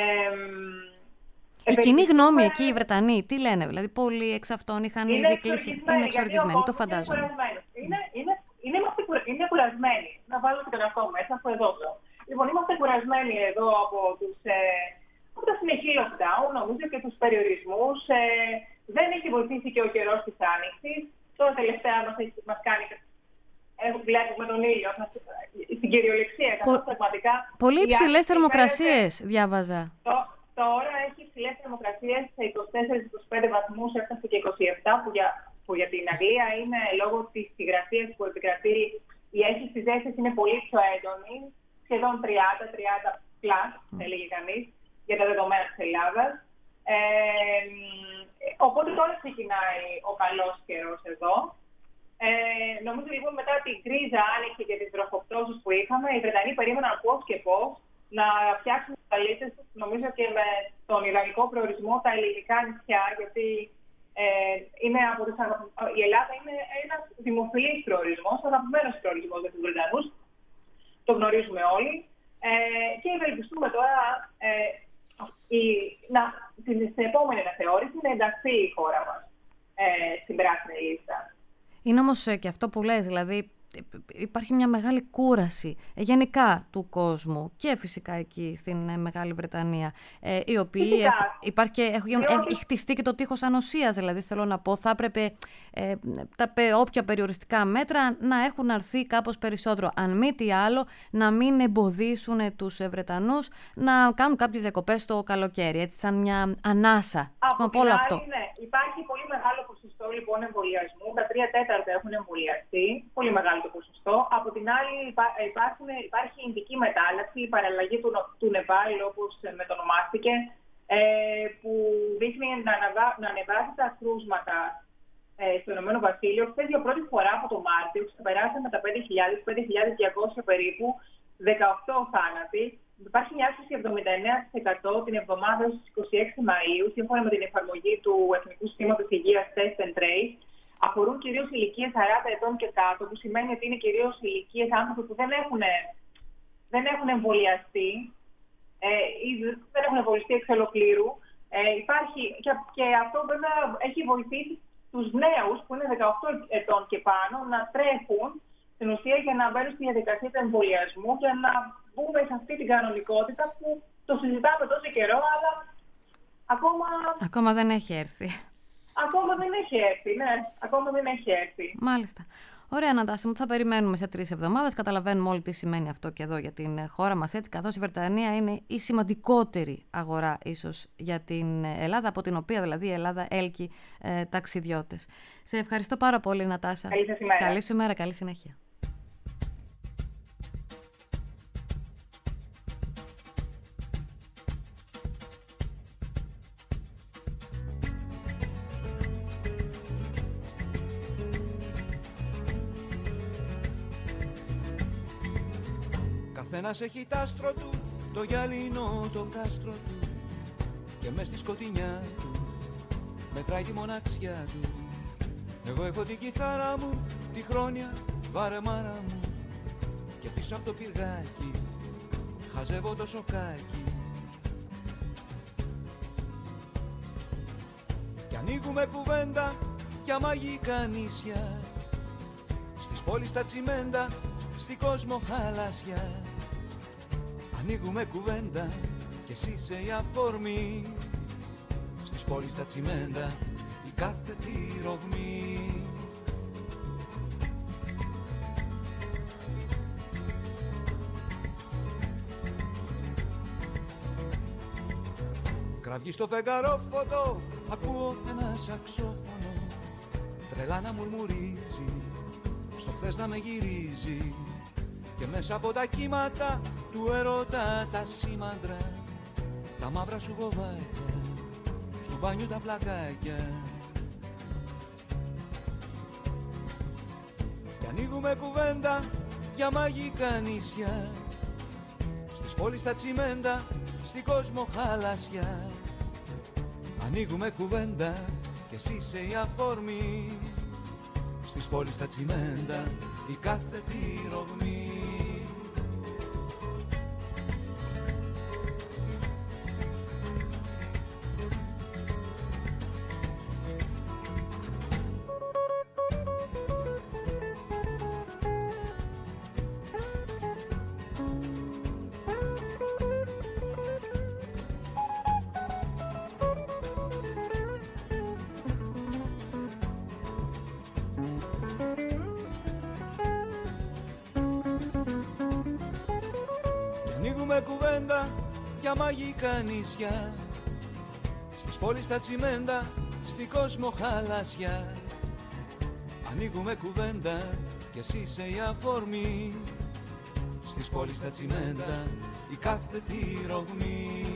η κοινή γνώμη ε, εκεί, οι Βρετανοί, τι λένε, δηλαδή πολλοί εξ αυτών είχαν ήδη κλείσει. Είναι εξοργισμένοι, το φαντάζομαι. Είναι, είναι, είναι, είναι κουρασμένοι. Να βάλω και τον εαυτό μέσα, που εδώ ζω. Λοιπόν, είμαστε κουρασμένοι εδώ από, τους, ε, από τα συνεχή lockdown, νομίζω και τους περιορισμούς. Ε, δεν έχει βοηθήσει και ο καιρός της Άνοιξης. Τώρα τελευταία μας, έχει, μας κάνει, ε, βλέπουμε τον ήλιο στην κυριολεξία. Πο... πραγματικά, πολύ υψηλές θερμοκρασίες, φέρεται, διάβαζα. Το, τώρα έχει υψηλές θερμοκρασίες σε είκοσι τέσσερα με είκοσι πέντε βαθμούς, έφτασε και είκοσι επτά, που για, που για την Αγγλία είναι λόγω της υγρασίας που επικρατεί. Η αίσθηση της ζέστης είναι πολύ πιο έντονη, σχεδόν τριάντα τριάντα πλάς, mm. έλεγε κανείς, για τα δεδομένα της Ελλάδας. Ε, οπότε τώρα ξεκινάει ο καλός καιρός εδώ. Ε, νομίζω λοιπόν μετά την κρίζα άνοιξε και τις βροχοπτώσεις που είχαμε, οι Βρετανοί περίμεναν πώς και πώς να φτιάξουν τις βαλίτσες τους, νομίζω και με τον ιδανικό προορισμό τα ελληνικά νησιά, γιατί ε, είναι από τις, η Ελλάδα είναι ένας δημοφιλής προορισμός, αγαπημένος προορισμός για τους Βρετανούς, το γνωρίζουμε όλοι. Ε, και ευελπιστούμε τώρα ε, η, να, την, στην επόμενη αναθεώρηση να ενταχθεί η χώρα μας ε, στην πράσινη λίστα. Είναι όμως και αυτό που λες, δηλαδή υπάρχει μια μεγάλη κούραση γενικά του κόσμου και φυσικά εκεί στην Μεγάλη Βρετανία, ε, οι οποίοι έχουν, υπάρχει και, έχουν, έχει χτιστεί και το τείχος ανοσίας, δηλαδή θέλω να πω θα έπρεπε ε, τα όποια περιοριστικά μέτρα να έχουν αρθεί κάπως περισσότερο, αν μη τι άλλο να μην εμποδίσουν τους Βρετανούς να κάνουν κάποιες διακοπές το καλοκαίρι, έτσι σαν μια ανάσα. Από την άλλη, αυτό. Ναι, υπάρχει πολύ μεγάλο ποσοστό λοιπόν εμβολιασμού, τα τρία τέταρτα έχουν εμβολιαστεί, πολύ μεγάλο το ποσοστό. Από την άλλη υπάρχουν, υπάρχει η ειδική μετάλλαξη, η παραλλαγή του, του Νεπάλ, όπως μετονομάστηκε, ε, που δείχνει να, αναβα, να ανεβάζει τα κρούσματα ε, στο Ηνωμένο Βασίλειο. Χθες για πρώτη φορά από το Μάρτιο ξεπεράσαμε τα πέντε χιλιάδες, πέντε χιλιάδες διακόσια περίπου, δεκαοκτώ θάνατοι. Υπάρχει μια αύξηση εβδομήντα εννέα τοις εκατό την εβδομάδα στις είκοσι έξι Μαΐου, σύμφωνα με την εφαρμογή του Εθνικού Συστήματος Υγείας Test and Trace. Αφορούν κυρίως ηλικίες σαράντα ετών και κάτω, που σημαίνει ότι είναι κυρίως ηλικίες άνθρωποι που δεν έχουν, δεν έχουν εμβολιαστεί ε, ή δεν έχουν εμβολιαστεί εξ ολοκλήρου. Ε, υπάρχει, και, και αυτό βέβαια έχει βοηθήσει τους νέους που είναι δεκαοκτώ ετών και πάνω να τρέχουν στην ουσία για να μπαίνουν στη διαδικασία του εμβολιασμού και να μπούμε σε αυτή την κανονικότητα που το συζητάμε τόσο καιρό, αλλά ακόμα... Ακόμα δεν έχει έρθει. Ακόμα δεν έχει έρθει, ναι. Ακόμα δεν έχει έρθει. Μάλιστα. Ωραία, Νατάσα μου, θα περιμένουμε σε τρεις εβδομάδες. Καταλαβαίνουμε όλοι τι σημαίνει αυτό και εδώ για την χώρα μας, έτσι, καθώς η Βρετανία είναι η σημαντικότερη αγορά ίσως για την Ελλάδα, από την οποία δηλαδή η Ελλάδα έλκει ε, ταξιδιώτες. Σε ευχαριστώ πάρα πολύ, Νατάσα. Καλή σας ημέρα. Καλή σου ημέρα, καλή συνέχεια. Καθένας έχει τ' άστρο του, το γυαλινό το κάστρο του, και μες στη σκοτεινιά του μετράει τη μοναξιά του. Εγώ έχω την κιθάρα μου, τη χρόνια βαρεμάρα μου, και πίσω από το πυργάκι χαζεύω το σοκάκι. Κι ανοίγουμε κουβέντα για μαγικά νησιά, στις πόλεις τα τσιμέντα, στη κόσμο χαλασιά. Ανοίγουμε κουβέντα κι εσύ είσαι η αφορμή, στις πόλεις τα τσιμέντα η κάθετη ρογμή. Κραυγή στο φεγγαρόφωτο, ακούω ένα σαξόφωνο, τρελά να μουρμουρίζει, στο χθες να με γυρίζει, και μέσα από τα κύματα του έρωτα τα σήμαντρα, τα μαύρα σου γοβάκια, στου μπάνιου τα πλακάκια. Και ανοίγουμε κουβέντα για μαγικά νησιά, στις πόλεις τα τσιμέντα, στην κόσμο χαλασιά. Ανοίγουμε κουβέντα κι εσύ είσαι η αφορμή, στις πόλεις τα τσιμέντα η κάθετη ρογμή. Ανοίγουμε κουβέντα για μαγικά νησιά, στις πόλεις τα τσιμέντα, στη κόσμο χαλασιά. Ανοίγουμε κουβέντα κι εσύ είσαι η αφορμή, στις πόλεις τα τσιμέντα, η κάθετη ρογμή.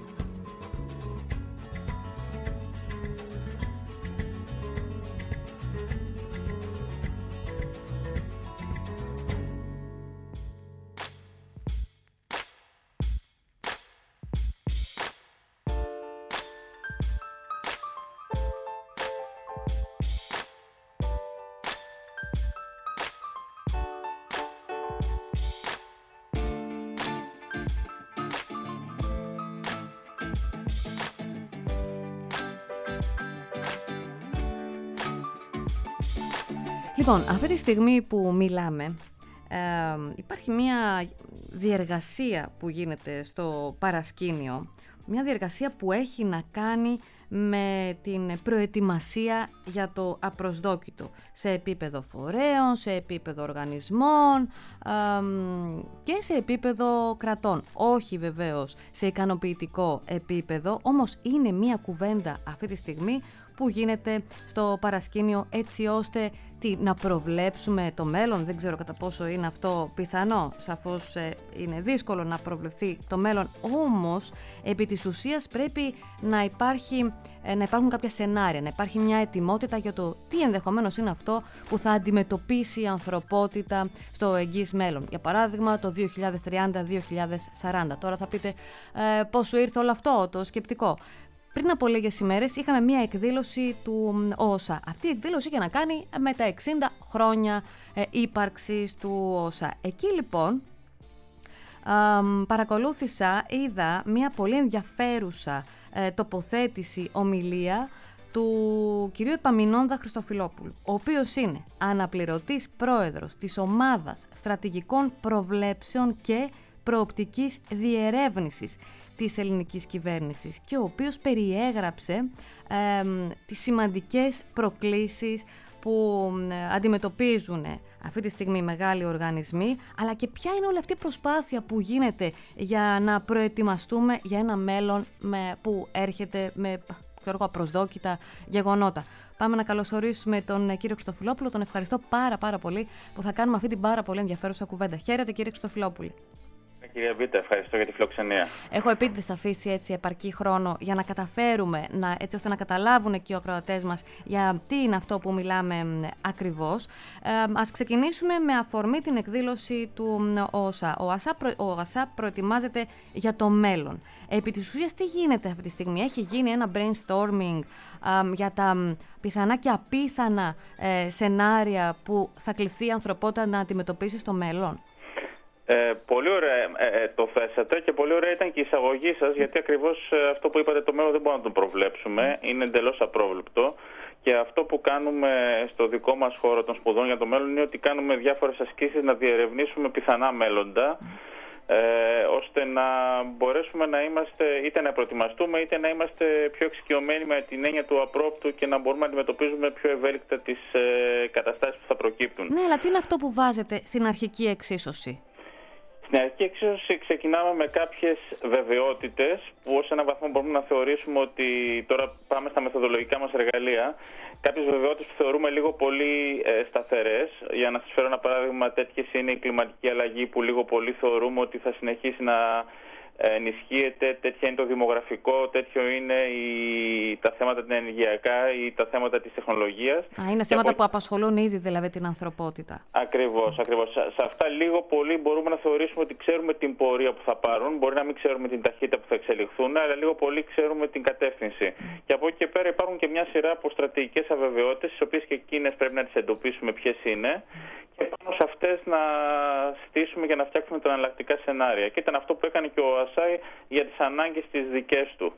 Λοιπόν, αυτή τη στιγμή που μιλάμε, ε, υπάρχει μια διεργασία που γίνεται στο παρασκήνιο, μια διεργασία που έχει να κάνει με την προετοιμασία για το απροσδόκητο σε επίπεδο φορέων, σε επίπεδο οργανισμών ε, και σε επίπεδο κρατών. Όχι βεβαίως σε ικανοποιητικό επίπεδο, όμως είναι μια κουβέντα αυτή τη στιγμή που γίνεται στο παρασκήνιο έτσι ώστε τι, να προβλέψουμε το μέλλον. Δεν ξέρω κατά πόσο είναι αυτό πιθανό. Σαφώς ε, είναι δύσκολο να προβλεφθεί το μέλλον, όμως επί της ουσίας πρέπει να, υπάρχει, ε, να υπάρχουν κάποια σενάρια, να υπάρχει μια ετοιμότητα για το τι ενδεχομένως είναι αυτό που θα αντιμετωπίσει η ανθρωπότητα στο εγγύς μέλλον. Για παράδειγμα το δύο χιλιάδες τριάντα με δύο χιλιάδες σαράντα. Τώρα θα πείτε ε, πώς σου ήρθε όλο αυτό το σκεπτικό. Πριν από λίγες ημέρες είχαμε μία εκδήλωση του ΟΣΑ. Αυτή η εκδήλωση είχε να κάνει με τα εξήντα χρόνια ε, ύπαρξης του ΟΣΑ. Εκεί λοιπόν α, παρακολούθησα, είδα μία πολύ ενδιαφέρουσα ε, τοποθέτηση, ομιλία του κυρίου Επαμεινώνδα Χριστοφυλόπουλου, ο οποίος είναι αναπληρωτής πρόεδρος της Ομάδας Στρατηγικών Προβλέψεων και Προοπτικής Διερεύνησης της ελληνικής κυβέρνησης και ο οποίος περιέγραψε ε, τις σημαντικές προκλήσεις που ε, αντιμετωπίζουν αυτή τη στιγμή μεγάλοι οργανισμοί, αλλά και ποια είναι όλη αυτή η προσπάθεια που γίνεται για να προετοιμαστούμε για ένα μέλλον με, που έρχεται με ξέρω, απροσδόκητα γεγονότα. Πάμε να καλωσορίσουμε τον κύριο Χριστοφυλόπουλο. Τον ευχαριστώ πάρα πάρα πολύ που θα κάνουμε αυτή την πάρα πολύ ενδιαφέρουσα κουβέντα. Χαίρετε κύριε Χριστοφυλόπουλε. Κυρία Βίτα, ευχαριστώ για τη φιλοξενία. Έχω επίτηδες αφήσει έτσι επαρκή χρόνο για να καταφέρουμε, να, έτσι ώστε να καταλάβουν και οι ακροατές μας για τι είναι αυτό που μιλάμε ακριβώς. Ε, ας ξεκινήσουμε με αφορμή την εκδήλωση του ΟΣΑ. Ο ΟΣΑ, προ, ο ΟΣΑ προετοιμάζεται για το μέλλον. Επί της ουσίας τι γίνεται αυτή τη στιγμή? Έχει γίνει ένα brainstorming ε, για τα πιθανά και απίθανα ε, σενάρια που θα κληθεί η ανθρωπότητα να αντιμετωπίσει στο μέλλον. Ε, πολύ ωραία ε, το θέσατε και πολύ ωραία ήταν και η εισαγωγή σας, γιατί ακριβώς ε, αυτό που είπατε, το μέλλον δεν μπορούμε να το προβλέψουμε, είναι εντελώς απρόβλεπτο και αυτό που κάνουμε στο δικό μας χώρο των σπουδών για το μέλλον είναι ότι κάνουμε διάφορες ασκήσεις να διερευνήσουμε πιθανά μέλλοντα, ε, ώστε να μπορέσουμε να είμαστε, είτε να προετοιμαστούμε είτε να είμαστε πιο εξοικειωμένοι με την έννοια του απρόπτου και να μπορούμε να αντιμετωπίζουμε πιο ευέλικτα τις ε, καταστάσεις που θα προκύπτουν. Ναι, αλλά τι είναι αυτό που βάζετε στην αρχική εξίσωση? Στην αρχική εξίσωση ξεκινάμε με κάποιες βεβαιότητες που ως έναν βαθμό μπορούμε να θεωρήσουμε ότι τώρα πάμε στα μεθοδολογικά μας εργαλεία. Κάποιες βεβαιότητες που θεωρούμε λίγο πολύ ε, σταθερές. Για να σας φέρω ένα παράδειγμα, τέτοιες είναι η κλιματική αλλαγή που λίγο πολύ θεωρούμε ότι θα συνεχίσει να ενισχύεται, τέτοια είναι το δημογραφικό, τέτοιο είναι η, τα θέματα τα ενεργειακά ή τα θέματα της τεχνολογίας. Α, είναι θέματα από... που απασχολούν ήδη δηλαδή την ανθρωπότητα. Ακριβώς, ακριβώς. Σε αυτά λίγο πολύ μπορούμε να θεωρήσουμε ότι ξέρουμε την πορεία που θα πάρουν, μπορεί να μην ξέρουμε την ταχύτητα που θα εξελιχθούν, αλλά λίγο πολύ ξέρουμε την κατεύθυνση. Mm. Και από εκεί και πέρα υπάρχουν και μια σειρά από στρατηγικές αβεβαιότητες, τις οποίες και εκείνες πρέπει να τις εντοπίσουμε ποιες είναι. Και πάνω σε αυτές να στήσουμε και να φτιάξουμε τα εναλλακτικά σενάρια. Και ήταν αυτό που έκανε και ο ΟΣΑ για τις ανάγκες τις δικές του.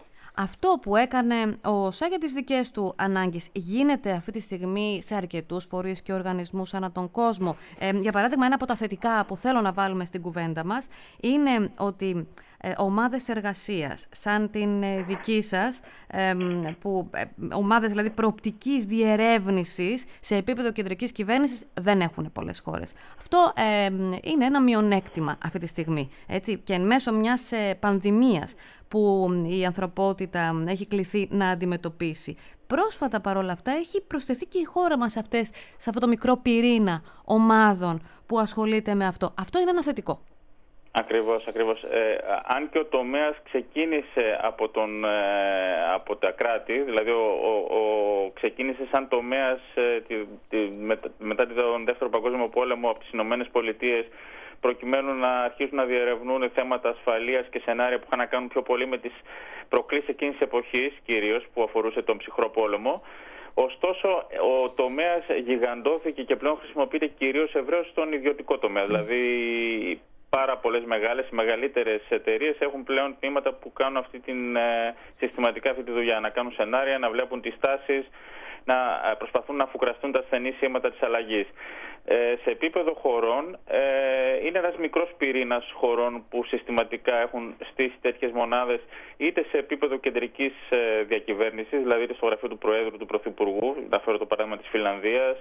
Αυτό που έκανε ο ΟΣΑ για τις δικές του ανάγκες γίνεται αυτή τη στιγμή σε αρκετούς φορείς και οργανισμούς ανά τον κόσμο. Ε, για παράδειγμα, ένα από τα θετικά που θέλω να βάλουμε στην κουβέντα μας είναι ότι ε, ομάδες εργασίας σαν την ε, δική σας, ε, που, ε, ομάδες δηλαδή προοπτικής διερεύνησης σε επίπεδο κεντρικής κυβέρνησης δεν έχουν πολλές χώρες. Αυτό ε, είναι ένα μειονέκτημα αυτή τη στιγμή. Έτσι, και εν μέσω μιας ε, πανδημίας που η ανθρωπότητα έχει κληθεί να αντιμετωπίσει. Πρόσφατα παρόλα αυτά έχει προσθεθεί και η χώρα μας αυτές, σε αυτό το μικρό πυρήνα ομάδων που ασχολείται με αυτό. Αυτό είναι ένα θετικό. Ακριβώς, ακριβώς. Ε, αν και ο τομέας ξεκίνησε από, τον, ε, από τα κράτη, δηλαδή ο, ο, ο, ξεκίνησε σαν τομέας ε, τη, τη, με, μετά τον Δεύτερο Παγκόσμιο Πόλεμο από τις Ηνωμένες Πολιτείες, προκειμένου να αρχίσουν να διερευνούν θέματα ασφαλείας και σενάρια που είχαν να κάνουν πιο πολύ με τις προκλήσεις εκείνης της εποχής, κυρίως που αφορούσε τον ψυχρό πόλεμο. Ωστόσο, ο τομέας γιγαντώθηκε και πλέον χρησιμοποιείται κυρίως ευρέως στον ιδιωτικό τομέα. Mm. Δηλαδή, πάρα πολλές μεγάλες, οι μεγαλύτερες εταιρείες έχουν πλέον τμήματα που κάνουν αυτή την, ε, συστηματικά αυτή τη δουλειά. Να κάνουν σενάρια, να βλέπουν τις τάσεις, να προσπαθούν να αφουγκραστούν τα ασθενή σήματα της αλλαγής. Ε, σε επίπεδο χωρών, ε, είναι ένας μικρός πυρήνας χωρών που συστηματικά έχουν στήσει τέτοιες μονάδες, είτε σε επίπεδο κεντρικής ε, διακυβέρνησης, δηλαδή είτε στο γραφείο του Προέδρου, του Πρωθυπουργού, να φέρω το παράδειγμα της Φιλανδίας,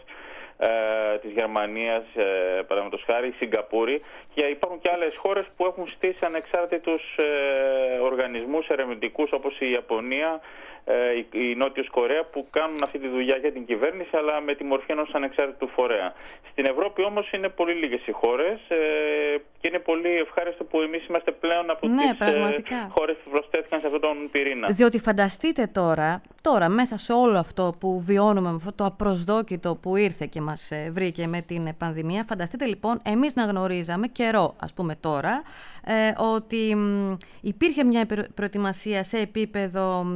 ε, της Γερμανίας, ε, παραδείγματος χάρη, η Σιγκαπούρη, και υπάρχουν και άλλες χώρες που έχουν στήσει ανεξάρτητους ε, οργανισμούς ερευνητικούς, όπως η Ιαπωνία, η Νότιος Κορέα, που κάνουν αυτή τη δουλειά για την κυβέρνηση, αλλά με τη μορφή ενός ανεξάρτητου φορέα. Στην Ευρώπη όμως είναι πολύ λίγες οι χώρες ε, και είναι πολύ ευχάριστο που εμείς είμαστε πλέον από ναι, τις ε, χώρες που προσθέθηκαν σε αυτόν τον πυρήνα. Διότι φανταστείτε τώρα, τώρα μέσα σε όλο αυτό που βιώνουμε, με αυτό το απροσδόκητο που ήρθε και μας βρήκε με την πανδημία, φανταστείτε λοιπόν εμείς να γνωρίζαμε καιρό, ας πούμε τώρα, ε, ότι μ, υπήρχε μια προετοιμασία σε επίπεδο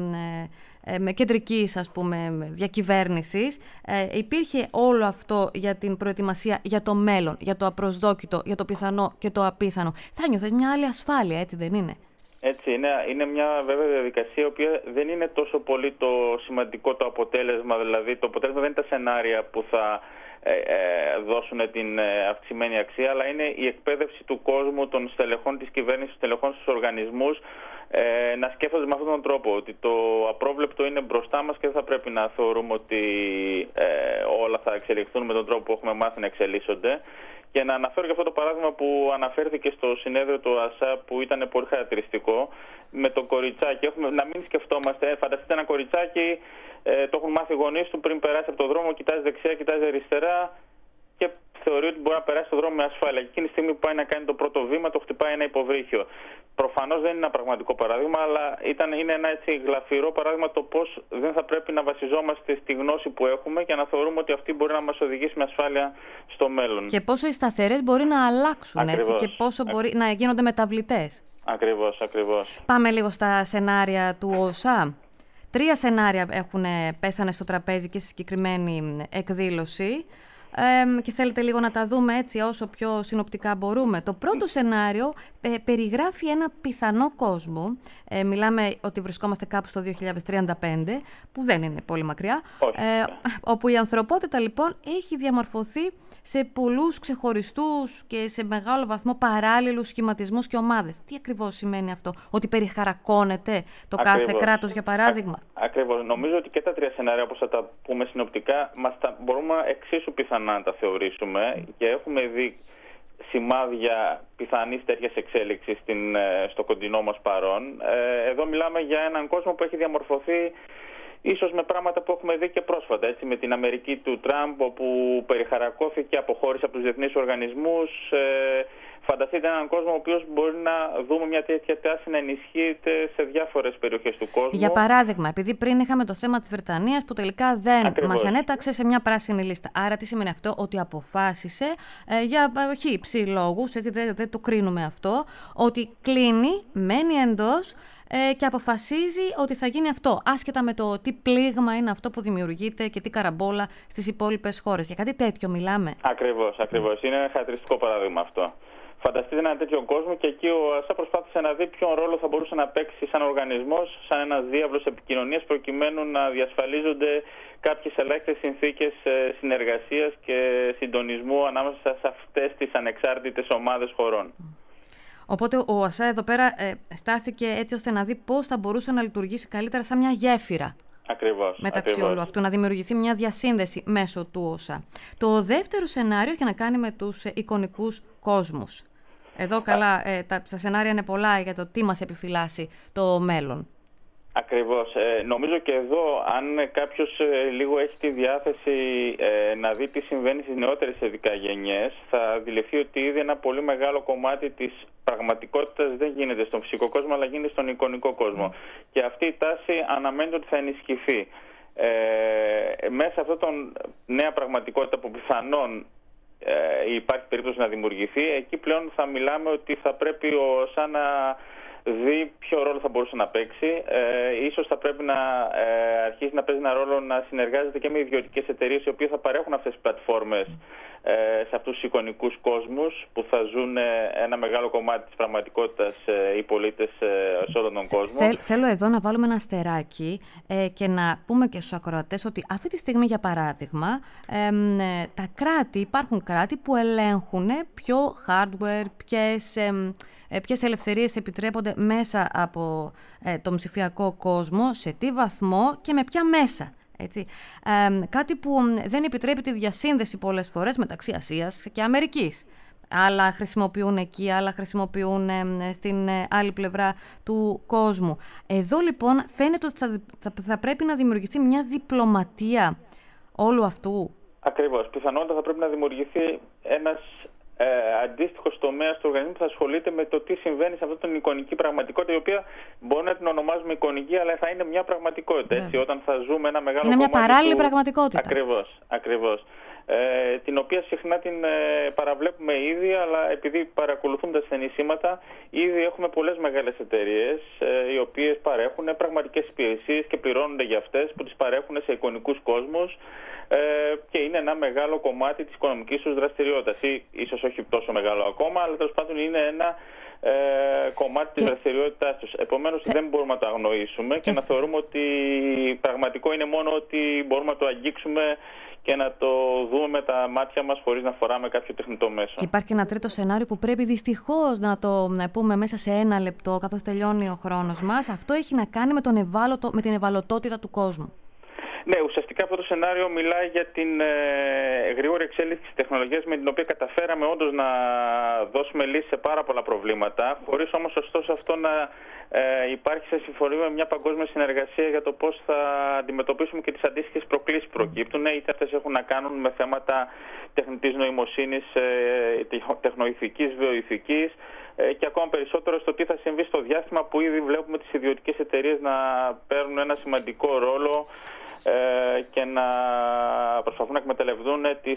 ε, με κεντρικής, ας πούμε, διακυβέρνησης. Ε, υπήρχε όλο αυτό για την προετοιμασία για το μέλλον, για το απροσδόκητο, για το πιθανό και το απίθανο. Θα νιώθεις μια άλλη ασφάλεια, έτσι δεν είναι? Έτσι είναι, είναι μια βέβαια διαδικασία η οποία δεν είναι τόσο πολύ το σημαντικό το αποτέλεσμα, δηλαδή το αποτέλεσμα δεν είναι τα σενάρια που θα ε, ε, δώσουν την ε, αυξημένη αξία, αλλά είναι η εκπαίδευση του κόσμου, των στελεχών της κυβέρνησης, των στελεχών στους οργανισμούς, ε, να σκέφτονται με αυτόν τον τρόπο, ότι το απρόβλεπτο είναι μπροστά μας και δεν θα πρέπει να θεωρούμε ότι ε, όλα θα εξελιχθούν με τον τρόπο που έχουμε μάθει να εξελίσσονται. Και να αναφέρω και αυτό το παράδειγμα που αναφέρθηκε στο συνέδριο του ΟΑΣΑ, που ήταν πολύ χαρακτηριστικό, με το κοριτσάκι. Έχουμε, να μην σκεφτόμαστε, φανταστείτε ένα κοριτσάκι, ε, το έχουν μάθει οι γονείς του, πριν περάσει από το δρόμο, κοιτάζει δεξιά, κοιτάζει αριστερά και θεωρεί ότι μπορεί να περάσει το δρόμο με ασφάλεια. Και εκείνη τη στιγμή που πάει να κάνει το πρώτο βήμα, το χτυπάει ένα υποβρύχιο. Προφανώς δεν είναι ένα πραγματικό παράδειγμα, αλλά ήταν, είναι ένα έτσι γλαφυρό παράδειγμα το πώς δεν θα πρέπει να βασιζόμαστε στη γνώση που έχουμε και να θεωρούμε ότι αυτή μπορεί να μας οδηγήσει με ασφάλεια στο μέλλον. Και πόσο οι σταθερές μπορεί να αλλάξουν, έτσι, και πόσο μπορεί Ακ... να γίνονται μεταβλητές. Ακριβώς, ακριβώς. Πάμε λίγο στα σενάρια του ΟΣΑ. Τρία σενάρια έχουν, πέσανε στο τραπέζι και στη συγκεκριμένη εκδήλωση. Ε, και θέλετε λίγο να τα δούμε έτσι όσο πιο συνοπτικά μπορούμε. Το πρώτο σενάριο ε, περιγράφει ένα πιθανό κόσμο. Ε, μιλάμε ότι βρισκόμαστε κάπου στο δύο χιλιάδες τριάντα πέντε, που δεν είναι πολύ μακριά, ε, όπου η ανθρωπότητα λοιπόν έχει διαμορφωθεί σε πολλούς ξεχωριστούς και σε μεγάλο βαθμό παράλληλους σχηματισμούς και ομάδες. Τι ακριβώς σημαίνει αυτό? Ότι περιχαρακώνεται το Ακριβώς. κάθε κράτος, για παράδειγμα? Α, ακριβώς. Νομίζω ότι και τα τρία σενάρια, όπως θα τα πούμε συνοπτικά, μας τα, μπορούμε εξίσου πιθανά να τα θεωρήσουμε, και έχουμε δει σημάδια πιθανής τέτοιας εξέλιξης στην, στο κοντινό μας παρόν. Ε, εδώ μιλάμε για έναν κόσμο που έχει διαμορφωθεί ίσως με πράγματα που έχουμε δει και πρόσφατα, έτσι, με την Αμερική του Τραμπ, όπου περιχαρακώθηκε, αποχώρησε από τους διεθνείς οργανισμούς. Ε, φανταστείτε έναν κόσμο ο οποίος μπορεί να δούμε μια τέτοια τάση να ενισχύεται σε διάφορες περιοχές του κόσμου. Για παράδειγμα, επειδή πριν είχαμε το θέμα της Βρετανίας που τελικά δεν Ακριβώς. μας ανέταξε σε μια πράσινη λίστα. Άρα τι σημαίνει αυτό? Ότι αποφάσισε ε, για χύψη λόγους, έτσι δεν, δεν το κρίνουμε αυτό, ότι κλείνει, μένει εντός ε, και αποφασίζει ότι θα γίνει αυτό, άσχετα με το τι πλήγμα είναι αυτό που δημιουργείται και τι καραμπόλα στις υπόλοιπες χώρες. Για κάτι τέτοιο μιλάμε. Ακριβώς, ακριβώς. Είναι ένα χαρακτηριστικό παράδειγμα αυτό. Φανταστείτε έναν τέτοιο κόσμο, και εκεί ο ΑΣΑ προσπάθησε να δει ποιον ρόλο θα μπορούσε να παίξει σαν οργανισμός, σαν ένας διάβλος επικοινωνίας, προκειμένου να διασφαλίζονται κάποιες ελάχιστες συνθήκες συνεργασίας και συντονισμού ανάμεσα σε αυτές τις ανεξάρτητες ομάδες χωρών. Οπότε ο ΟΑΣΑ εδώ πέρα ε, στάθηκε έτσι ώστε να δει πώς θα μπορούσε να λειτουργήσει καλύτερα σαν μια γέφυρα. Ακριβώς, μεταξύ ακριβώς. όλου αυτού, να δημιουργηθεί μια διασύνδεση μέσω του ΟΑΣΑ. Το δεύτερο σενάριο έχει να κάνει με τους ε, εικονικούς κόσμους. Εδώ καλά, ε, τα, τα σενάρια είναι πολλά για το τι μας επιφυλάσσει το μέλλον. Ακριβώς. Ε, νομίζω και εδώ, αν κάποιος ε, λίγο έχει τη διάθεση ε, να δει τι συμβαίνει στις νεότερες ειδικά γενιές, θα αντιληφθεί ότι ήδη ένα πολύ μεγάλο κομμάτι της πραγματικότητας δεν γίνεται στον φυσικό κόσμο, αλλά γίνεται στον εικονικό κόσμο. Mm. Και αυτή η τάση αναμένεται ότι θα ενισχυθεί. Ε, μέσα σε αυτήν την νέα πραγματικότητα που πιθανόν ε, υπάρχει περίπτωση να δημιουργηθεί, εκεί πλέον θα μιλάμε ότι θα πρέπει ο σαν να δει ποιο ρόλο θα μπορούσε να παίξει. Ε, ίσως θα πρέπει να ε, αρχίσει να παίζει ένα ρόλο να συνεργάζεται και με ιδιωτικές εταιρείες οι οποίες θα παρέχουν αυτές τις πλατφόρμες ε, σε αυτούς τους εικονικούς κόσμους που θα ζουν ε, ένα μεγάλο κομμάτι της πραγματικότητας ε, οι πολίτες ε, σε όλον τον κόσμο. Θέλ, θέλω εδώ να βάλουμε ένα αστεράκι ε, και να πούμε και στους ακροατές ότι αυτή τη στιγμή, για παράδειγμα, ε, ε, τα κράτη, υπάρχουν κράτη που ελέγχουν ποιο hardware, ποιες... Ε, ποιες ελευθερίες επιτρέπονται μέσα από ε, τον ψηφιακό κόσμο, σε τι βαθμό και με ποια μέσα. Έτσι. Ε, κάτι που δεν επιτρέπει τη διασύνδεση πολλές φορές μεταξύ Ασίας και Αμερικής. Άλλα χρησιμοποιούν εκεί, άλλα χρησιμοποιούν ε, στην ε, άλλη πλευρά του κόσμου. Εδώ λοιπόν φαίνεται ότι θα, θα, θα πρέπει να δημιουργηθεί μια διπλωματία όλου αυτού. Ακριβώς. Πιθανότατα θα πρέπει να δημιουργηθεί ένας Ε, αντίστοιχος τομέας του οργανισμού που θα ασχολείται με το τι συμβαίνει σε αυτή την εικονική πραγματικότητα, η οποία μπορεί να την ονομάζουμε εικονική, αλλά θα είναι μια πραγματικότητα. Έτσι, όταν θα ζούμε ένα μεγάλο είναι μια παράλληλη του... πραγματικότητα. Ακριβώς, ακριβώς. Ε, την οποία συχνά την ε, παραβλέπουμε ήδη, αλλά επειδή παρακολουθούμε τα συναισθήματα, ήδη έχουμε πολλές μεγάλες εταιρείες ε, οι οποίες παρέχουν πραγματικές υπηρεσίες και πληρώνονται για αυτές, που τις παρέχουν σε εικονικούς κόσμους. Ε, και είναι ένα μεγάλο κομμάτι της οικονομικής τους δραστηριότητας. Ή, ίσως όχι τόσο μεγάλο ακόμα, αλλά τέλος πάντων είναι ένα ε, κομμάτι και... της δραστηριότητάς τους. Επομένως και... δεν μπορούμε να το αγνοήσουμε και, και να θεωρούμε ότι πραγματικό είναι μόνο ότι μπορούμε να το αγγίξουμε και να το δούμε με τα μάτια μας χωρίς να φοράμε κάποιο τεχνητό μέσο. Και υπάρχει και ένα τρίτο σενάριο που πρέπει δυστυχώς να το να πούμε μέσα σε ένα λεπτό, καθώς τελειώνει ο χρόνος μας. Αυτό έχει να κάνει με, τον ευάλωτο, με την ευαλωτότητα του κόσμου. Ναι, ουσιαστικά αυτό το σενάριο μιλάει για την ε, γρήγορη εξέλιξη της τεχνολογίας, με την οποία καταφέραμε όντως να δώσουμε λύση σε πάρα πολλά προβλήματα, χωρίς όμως ωστόσο αυτό να ε, υπάρχει σε συμφωνία με μια παγκόσμια συνεργασία για το πώς θα αντιμετωπίσουμε και τις αντίστοιχες προκλήσεις που προκύπτουν, είτε αυτές έχουν να κάνουν με θέματα τεχνητής νοημοσύνης, ε, τεχνοηθικής, βιοηθικής, ε, και ακόμα περισσότερο στο τι θα συμβεί στο διάστημα, που ήδη βλέπουμε τις ιδιωτικές εταιρείες να παίρνουν ένα σημαντικό ρόλο και να προσπαθούν να εκμεταλλευτούν τις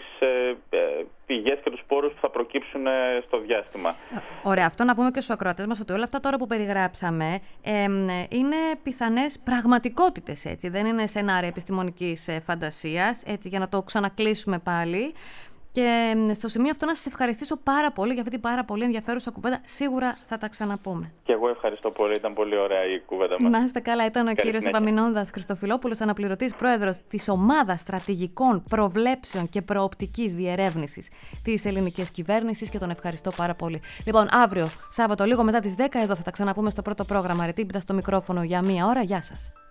πηγές και τους πόρους που θα προκύψουν στο διάστημα. Ωραία, αυτό να πούμε και στους ακροατές μας, ότι όλα αυτά τώρα που περιγράψαμε ε, είναι πιθανές πραγματικότητες, έτσι. Δεν είναι σενάρια επιστημονικής φαντασίας, έτσι, για να το ξανακλείσουμε πάλι. Και στο σημείο αυτό να σας ευχαριστήσω πάρα πολύ για αυτή την πάρα πολύ ενδιαφέρουσα κουβέντα. Σίγουρα θα τα ξαναπούμε. Και εγώ ευχαριστώ πολύ. Ήταν πολύ ωραία η κουβέντα μας. Να είστε καλά. Ήταν ο κύριος Επαμεινώντας Χριστοφιλόπουλος, αναπληρωτής πρόεδρος της Ομάδας Στρατηγικών Προβλέψεων και Προοπτικής Διερεύνησης της ελληνικής κυβέρνησης, και τον ευχαριστώ πάρα πολύ. Λοιπόν, αύριο, Σάββατο, λίγο μετά τις δέκα, εδώ θα τα ξαναπούμε στο πρώτο πρόγραμμα Ρετύπητα στο μικρόφωνο για μία ώρα. Γεια σας.